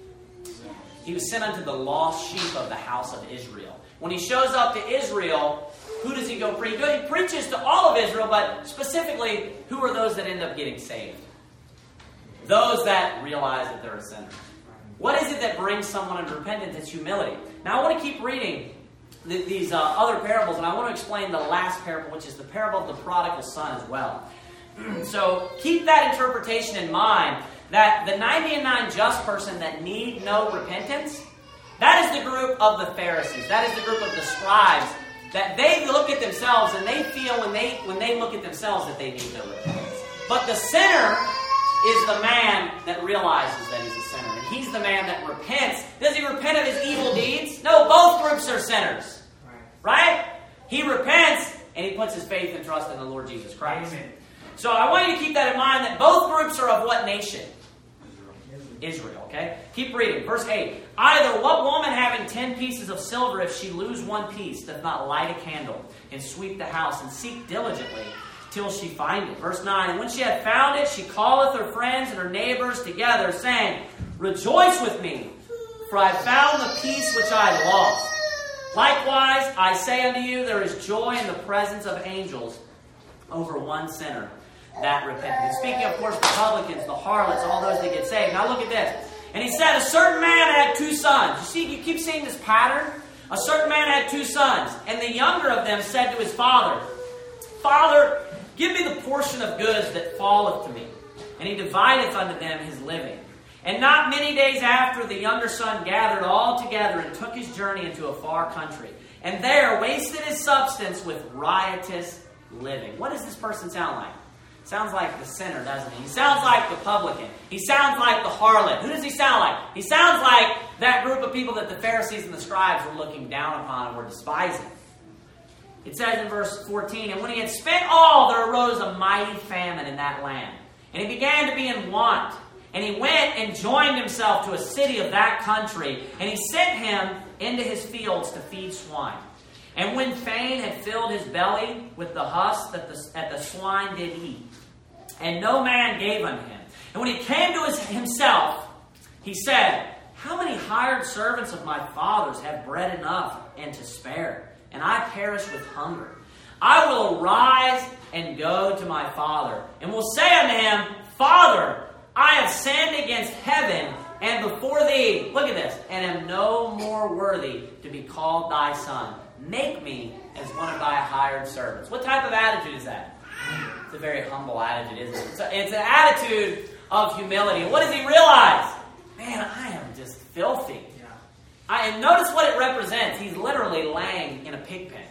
He was sent unto the lost sheep of the house of Israel. When he shows up to Israel, who does he go preach? He preaches to all of Israel, but specifically, who are those that end up getting saved? Those that realize that they're a sinner. What is it that brings someone into repentance? It's humility. Now I want to keep reading these other parables, and I want to explain the last parable, which is the parable of the prodigal son as well. So keep that interpretation in mind, that the 99 just person that need no repentance, that is the group of the Pharisees. That is the group of the scribes, that they look at themselves and they feel when they look at themselves that they need no repentance. But the sinner is the man that realizes that he's a sinner. And he's the man that repents. Does he repent of his evil deeds? No, both groups are sinners. Right? He repents and he puts his faith and trust in the Lord Jesus Christ. Amen. So I want you to keep that in mind, that both groups are of what nation? Israel, okay? Keep reading. Verse 8. Either what woman having 10 pieces of silver, if she lose one piece, doth not light a candle and sweep the house and seek diligently till she find it? Verse 9. And when she had found it, she calleth her friends and her neighbors together, saying, rejoice with me, for I found the piece which I had lost. Likewise, I say unto you, there is joy in the presence of angels over one sinner that repented. And speaking, of course, the publicans, the harlots, all those that get saved. Now look at this. And he said, a certain man had 2 sons. You see, you keep seeing this pattern. A certain man had 2 sons. And the younger of them said to his father, Father, give me the portion of goods that falleth to me. And he divideth unto them his living. And not many days after, the younger son gathered all together and took his journey into a far country. and there wasted his substance with riotous living. What does this person sound like? Sounds like the sinner, doesn't he? He sounds like the publican. He sounds like the harlot. Who does he sound like? He sounds like that group of people that the Pharisees and the scribes were looking down upon and were despising. It says in verse 14, and when he had spent all, there arose a mighty famine in that land. And he began to be in want. And he went and joined himself to a city of that country. And he sent him into his fields to feed swine. And when fain had filled his belly with the husk that the swine did eat, and no man gave unto him. And when he came to himself, he said, how many hired servants of my father's have bread enough and to spare, and I perish with hunger? I will arise and go to my father, and will say unto him, Father, I have sinned against heaven and before thee. Look at this. And am no more worthy to be called thy son. Make me as one of thy hired servants. What type of attitude is that? It's a very humble attitude, isn't it? It's an attitude of humility. And what does he realize? Man, I am just filthy. And notice what it represents. He's literally laying in a pig pen.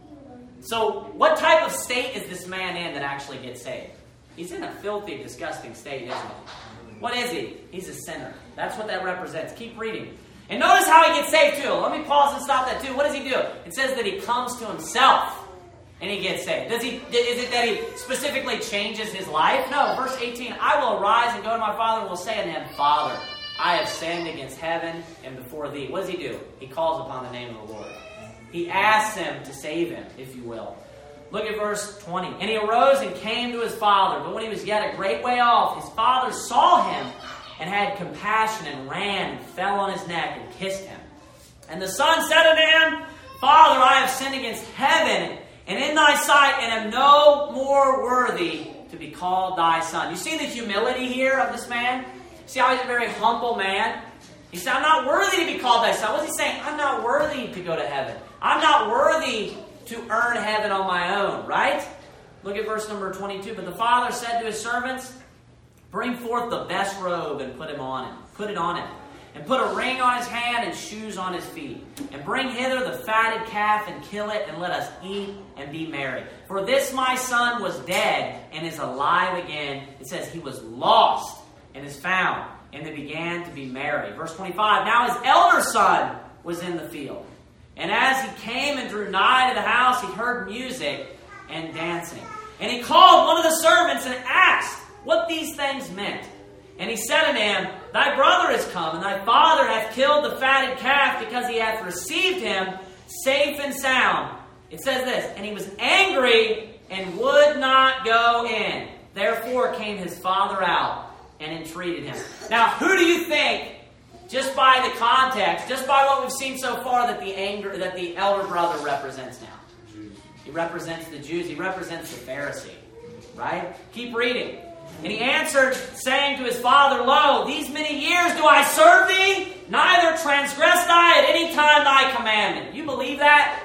So what type of state is this man in that actually gets saved? He's in a filthy, disgusting state, isn't he? What is he? He's a sinner. That's what that represents. Keep reading. And notice how he gets saved too. Let me pause and stop that too. What does he do? It says that he comes to himself and he gets saved. Is it that he specifically changes his life? No. Verse 18, I will arise and go to my father and will say unto him, Father, I have sinned against heaven and before thee. What does he do? He calls upon the name of the Lord. He asks him to save him, if you will. Look at verse 20. And he arose and came to his father. But when he was yet a great way off, his father saw him and had compassion and ran and fell on his neck and kissed him. And the son said unto him, Father, I have sinned against heaven and in thy sight, and am no more worthy to be called thy son. You see the humility here of this man? See how he's a very humble man? He said, I'm not worthy to be called thy son. What's he saying? I'm not worthy to go to heaven. I'm not worthy to earn heaven on my own, right? Look at verse number 22. But the father said to his servants, bring forth the best robe and put it on him. And put a ring on his hand and shoes on his feet. And bring hither the fatted calf and kill it, and let us eat and be merry. For this my son was dead and is alive again. It says he was lost and is found. And they began to be merry. Verse 25. Now his elder son was in the field. And as he came and drew nigh to the house, he heard music and dancing. And he called one of the servants and asked what these things meant. And he said unto him, Thy brother is come, and thy father hath killed the fatted calf, because he hath received him safe and sound. It says this, and he was angry and would not go in. Therefore came his father out and entreated him. Now, who do you think, just by the context, just by what we've seen so far, that the elder brother represents now? He represents the Jews. He represents the Pharisee. Right? Keep reading. And he answered, saying to his father, Lo, these many years do I serve thee, neither transgressed I at any time thy commandment. You believe that?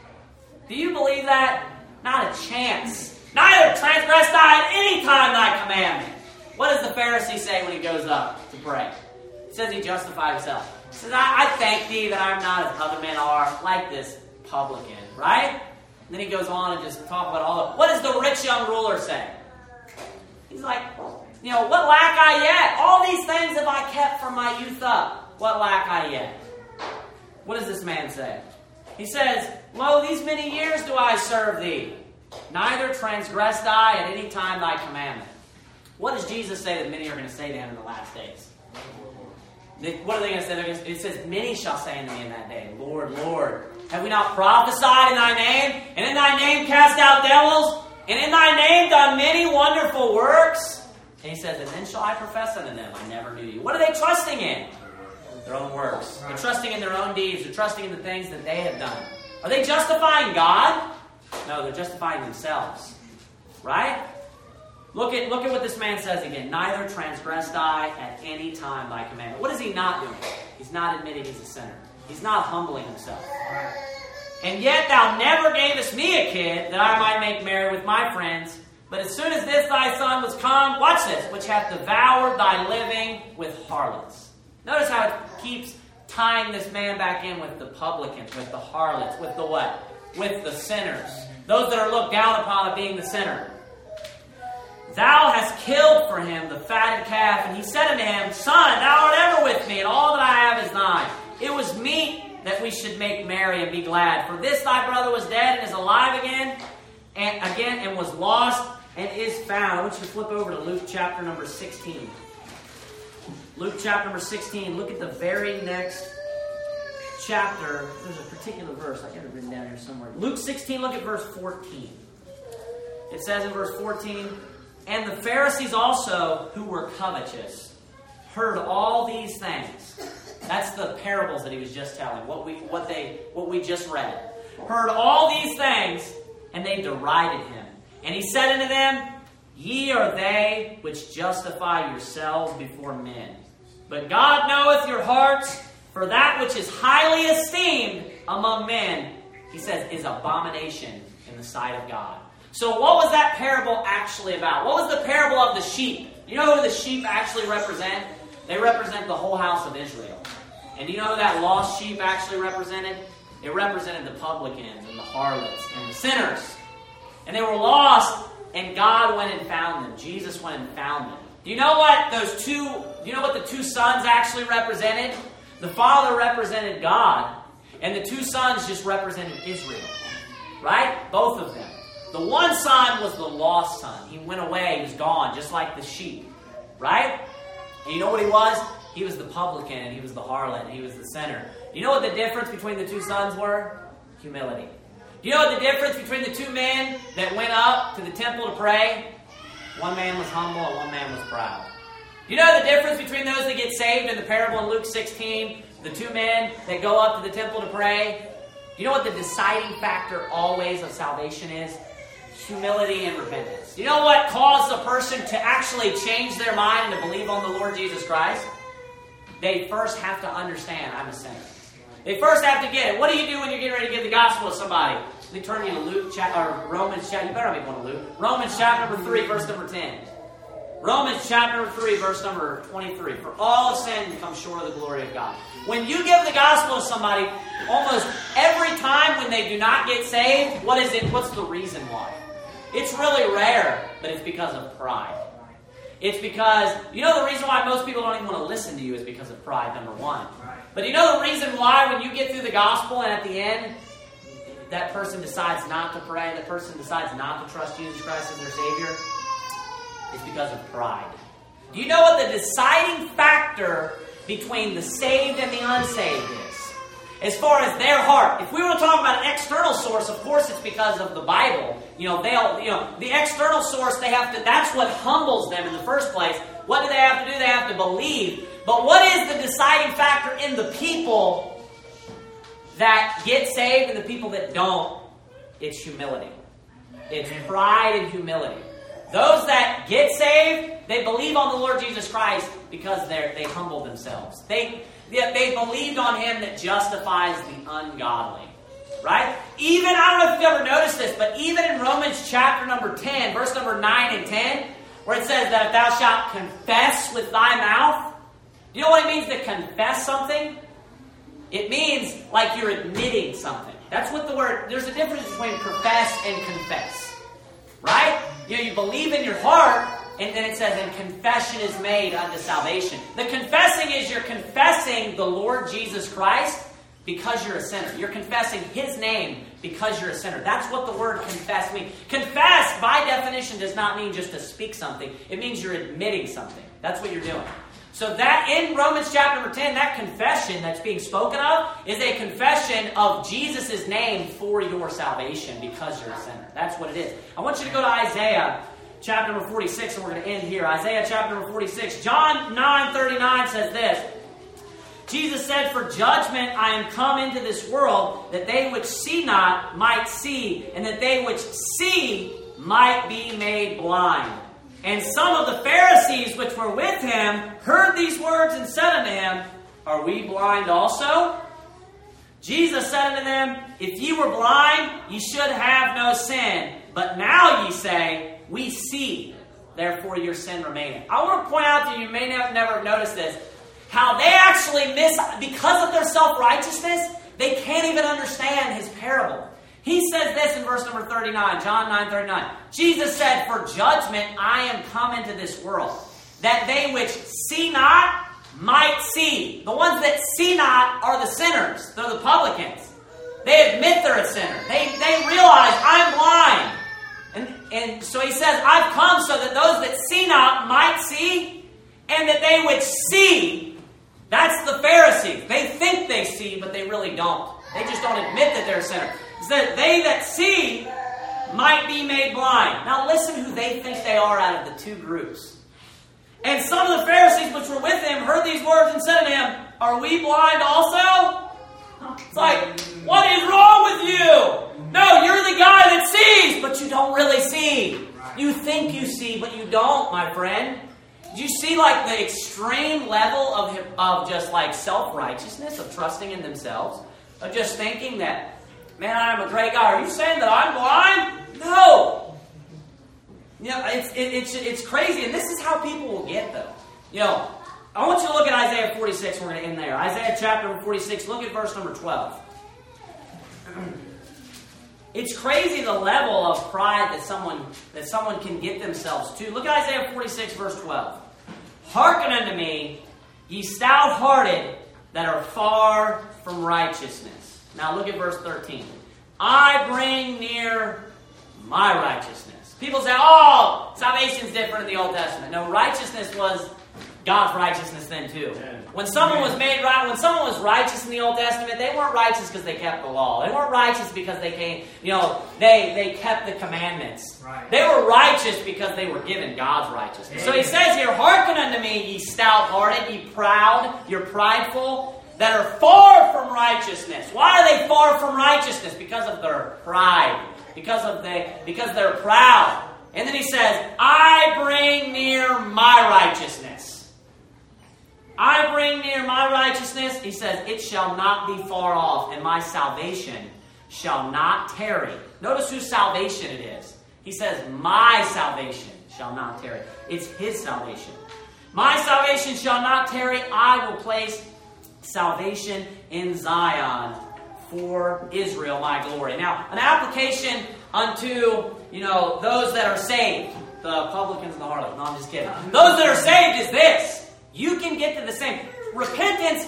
Do you believe that? Not a chance. Neither transgressed I at any time thy commandment. What does the Pharisee say when he goes up to pray? He says he justified himself. He says, I thank thee that I'm not as other men are, like this publican. Right? And then he goes on and just talk about all of it. What does the rich young ruler say? He's like, what lack I yet? All these things have I kept from my youth up. What lack I yet? What does this man say? He says, Lo, these many years do I serve thee. Neither transgressed I at any time thy commandment. What does Jesus say that many are going to say to him in the last days? What are they going to say? It says, many shall say unto me in that day, Lord, Lord, have we not prophesied in thy name? And in thy name cast out devils? And in thy name done many wonderful works? And he says, and then shall I profess unto them, I never knew you. What are they trusting in? Their own works. They're trusting in their own deeds. They're trusting in the things that they have done. Are they justifying God? No, they're justifying themselves. Right? Look at what this man says again. Neither transgressed I at any time thy commandment. What is he not doing? He's not admitting he's a sinner. He's not humbling himself. And yet thou never gavest me a kid, that I might make merry with my friends. But as soon as this thy son was come, watch this, which hath devoured thy living with harlots. Notice how it keeps tying this man back in with the publicans, with the harlots, with the what? With the sinners. Those that are looked down upon as being the sinner. Thou hast killed for him the fatted calf. And he said unto him, Son, thou art ever with me, and all that I have is thine. It was meet that we should make merry and be glad. For this thy brother was dead and is alive again, and was lost and is found. I want you to flip over to Luke chapter number 16. Luke chapter number 16. Look at the very next chapter. There's a particular verse. I got it written down here somewhere. Luke 16, look at verse 14. It says in verse 14, And the Pharisees also, who were covetous, heard all these things. That's the parables that he was just telling, what we just read. Heard all these things, and they derided him. And he said unto them, Ye are they which justify yourselves before men. But God knoweth your hearts, for that which is highly esteemed among men, he says, is abomination in the sight of God. So what was that parable actually about? What was the parable of the sheep? You know who the sheep actually represent? They represent the whole house of Israel. And do you know who that lost sheep actually represented? It represented the publicans and the harlots and the sinners. And they were lost, and God went and found them. Jesus went and found them. Do you know what the two sons actually represented? The father represented God, and the two sons just represented Israel. Right? Both of them. The one son was the lost son. He went away, he was gone, just like the sheep. Right? And you know what he was? He was the publican, and he was the harlot, and he was the sinner. You know what the difference between the two sons were? Humility. Do you know what the difference between the two men that went up to the temple to pray? One man was humble and one man was proud. Do you know the difference between those that get saved in the parable in Luke 16? The two men that go up to the temple to pray? Do you know what the deciding factor always of salvation is? Humility and repentance. Do you know what caused a person to actually change their mind and to believe on the Lord Jesus Christ? They first have to understand, I'm a sinner. They first have to get it. What do you do when you're getting ready to give the gospel to somebody? Let me turn you to Romans chapter. You better not be going to Luke. Romans chapter number 3, verse number 10. Romans chapter number 3, verse number 23. For all have sinned and come short of the glory of God. When you give the gospel to somebody, almost every time when they do not get saved, what is it? What's the reason why? It's really rare, but it's because of pride. It's because, you know the reason why most people don't even want to listen to you is because of pride, number one. But you know the reason why when you get through the gospel and at the end, that person decides not to pray, that person decides not to trust Jesus Christ as their Savior? It's because of pride. Do you know what the deciding factor between the saved and the unsaved is? As far as their heart. If we were to talk about an external source, of course it's because of the Bible. The external source, that's what humbles them in the first place. What do they have to do? They have to believe. But what is the deciding factor in the people that get saved and the people that don't? It's humility. It's pride and humility. Those that get saved, they believe on the Lord Jesus Christ because they humble themselves. They believed on Him that justifies the ungodly. Right? Even, I don't know if you've ever noticed this, but even in Romans chapter number 10, verse number 9 and 10, where it says that if thou shalt confess with thy mouth, do you know what it means to confess something? It means like you're admitting something. That's what the word, there's a difference between profess and confess. Right? You believe in your heart, and then it says, and confession is made unto salvation. The confessing is you're confessing the Lord Jesus Christ because you're a sinner. You're confessing His name because you're a sinner. That's what the word confess means. Confess, by definition, does not mean just to speak something. It means you're admitting something. That's what you're doing. So that in Romans chapter number 10, that confession that's being spoken of is a confession of Jesus' name for your salvation because you're a sinner. That's what it is. I want you to go to Isaiah chapter number 46, and we're going to end here. Isaiah chapter number 46. John 9:39 says this. Jesus said, For judgment I am come into this world, that they which see not might see, and that they which see might be made blind. And some of the Pharisees which were with him heard these words and said unto him, Are we blind also? Jesus said unto them, If ye were blind, ye should have no sin. But now ye say, We see, therefore your sin remaineth. I want to point out that you may never have noticed this. how they actually because of their self-righteousness, they can't even understand his parable. He says this in verse number 39, John 9:39. Jesus said, "For judgment I am come into this world, that they which see not might see." The ones that see not are the sinners. They're the publicans. They admit they're a sinner. They realize, I'm blind. And so he says, I've come so that those that see not might see, and that they which see, that's the Pharisees. They think they see, but they really don't. They just don't admit that they're a sinner. It's that they that see might be made blind. Now listen who they think they are out of the two groups. And some of the Pharisees which were with him heard these words and said to him, "Are we blind also?" It's like, what is wrong with you? No, you're the guy that sees, but you don't really see. You think you see, but you don't, my friend. Do you see like the extreme level of just like self-righteousness, of trusting in themselves, of just thinking that, man, I'm a great guy. Are you saying that I'm blind? No. You know, it's crazy, and this is how people will get, though. You know, I want you to look at Isaiah 46. We're going to end there. Isaiah chapter 46. Look at verse number 12. It's crazy the level of pride that someone can get themselves to. Look at Isaiah 46, verse 12. "Hearken unto me, ye stout-hearted that are far from righteousness." Now look at verse 13. "I bring near my righteousness." People say, oh, salvation's different in the Old Testament. No, righteousness was God's righteousness then too. When someone was made right, when someone was righteous in the Old Testament, they weren't righteous because they kept the law. They weren't righteous because they came, they kept the commandments. Right. They were righteous because they were given God's righteousness. So he says here, "Hearken unto me, ye stout-hearted, ye proud," you're prideful, "that are far from righteousness." Why are they far from righteousness? Because of their pride. Because they're proud. And then he says, "I bring near my righteousness." I bring near my righteousness. He says, "It shall not be far off, and my salvation shall not tarry." Notice whose salvation it is. He says, "My salvation shall not tarry." It's his salvation. "My salvation shall not tarry. I will place salvation in Zion for Israel, my glory." Now, an application unto, those that are saved. The publicans and the harlots. No, I'm just kidding. Those that are saved is this. You can get to the same. Repentance,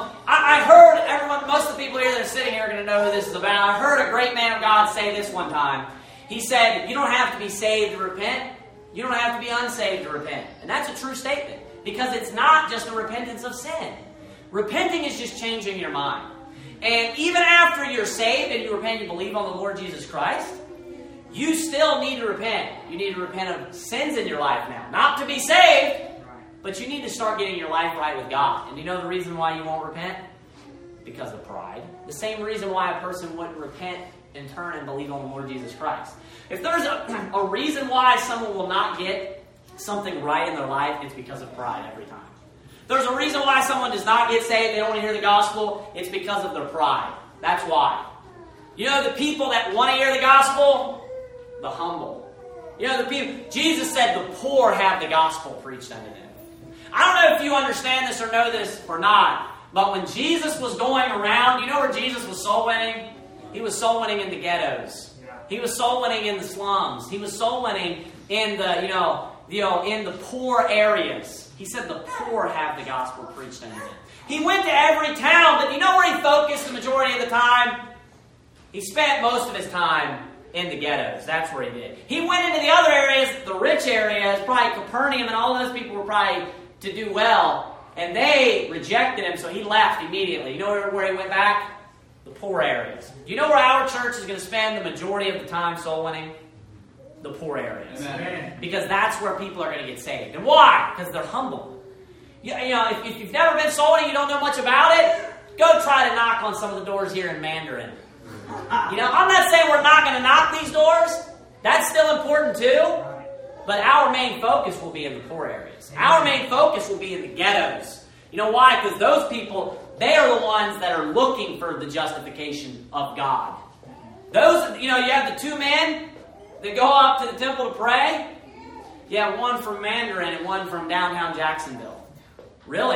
I heard most of the people here that are sitting here are going to know who this is about. I heard a great man of God say this one time. He said, you don't have to be saved to repent. You don't have to be unsaved to repent. And that's a true statement. Because it's not just a repentance of sin. Repenting is just changing your mind. And even after you're saved and you repent and believe on the Lord Jesus Christ, you still need to repent. You need to repent of sins in your life now. Not to be saved, but you need to start getting your life right with God. And you know the reason why you won't repent? Because of pride. The same reason why a person wouldn't repent and turn and believe on the Lord Jesus Christ. If there's a reason why someone will not get something right in their life, it's because of pride every time. There's a reason why someone does not get saved, they don't want to hear the gospel, it's because of their pride. That's why. The people that want to hear the gospel? The humble. The people, Jesus said the poor have the gospel preached unto them. I don't know if you understand this or know this or not, but when Jesus was going around, you know where Jesus was soul winning? He was soul winning in the ghettos. He was soul winning in the slums. He was soul winning in the, in the poor areas. He said the poor have the gospel preached unto them. He went to every town, but you know where he focused the majority of the time? He spent most of his time in the ghettos. That's where he did. He went into the other areas, the rich areas, probably Capernaum, and all those people were probably to do well, and they rejected him, so he left immediately. You know where he went back? The poor areas. Do you know where our church is going to spend the majority of the time soul winning? The poor areas. Amen. Because that's where people are going to get saved. And why? Because they're humble. If you've never been soul winning, you don't know much about it, go try to knock on some of the doors here in Mandarin. I'm not saying we're not going to knock these doors. That's still important too. But our main focus will be in the poor areas. Our main focus will be in the ghettos. You know why? Because those people, they are the ones that are looking for the justification of God. Those, you have the two men that go up to the temple to pray. You have one from Mandarin and one from downtown Jacksonville. Really?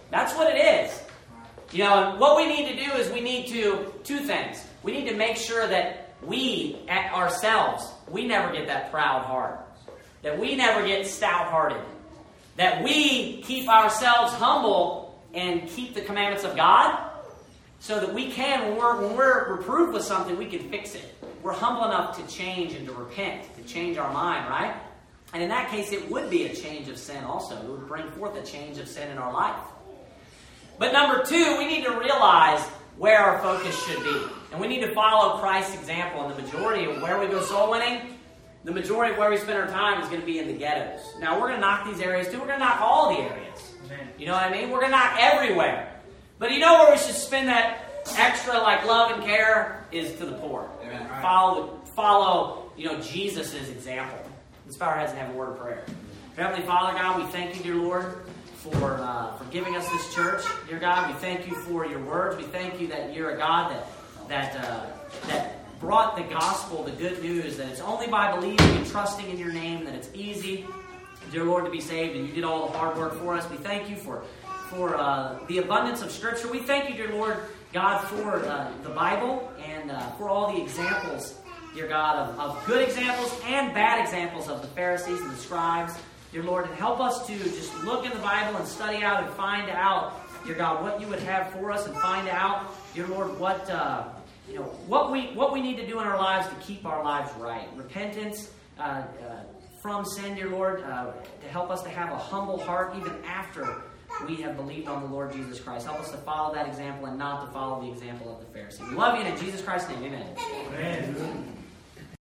That's what it is. And what we need to do is we need to, two things. We need to make sure that we, at ourselves, we never get that proud heart. That we never get stout-hearted. That we keep ourselves humble and keep the commandments of God so that we can, when we're reproved with something, we can fix it. We're humble enough to change and to repent, to change our mind, right? And in that case, it would be a change of sin also. It would bring forth a change of sin in our life. But number two, we need to realize where our focus should be. And we need to follow Christ's example. And the majority of where we go soul winning, the majority of where we spend our time is going to be in the ghettos. Now, we're going to knock these areas too. We're going to knock all the areas. Amen. You know what I mean? We're going to knock everywhere. But you know where we should spend that extra love and care is to the poor. Amen. Follow Jesus' example. Let's bow our heads and have a word of prayer. Heavenly Father, God, we thank you, dear Lord, for giving us this church. Dear God, we thank you for your words. We thank you that you're a God that brought the gospel, the good news, that it's only by believing and trusting in your name that it's easy, dear Lord, to be saved, and you did all the hard work for us. We thank you for the abundance of Scripture. We thank you, dear Lord, God, for the Bible and for all the examples, dear God, of good examples and bad examples of the Pharisees and the scribes, dear Lord, and help us to just look in the Bible and study out and find out, dear God, what you would have for us, and find out, dear Lord, what we need to do in our lives to keep our lives right. Repentance from sin, dear Lord, to help us to have a humble heart even after we have believed on the Lord Jesus Christ. Help us to follow that example and not to follow the example of the Pharisee. We love you, and in Jesus Christ's name, amen. Amen.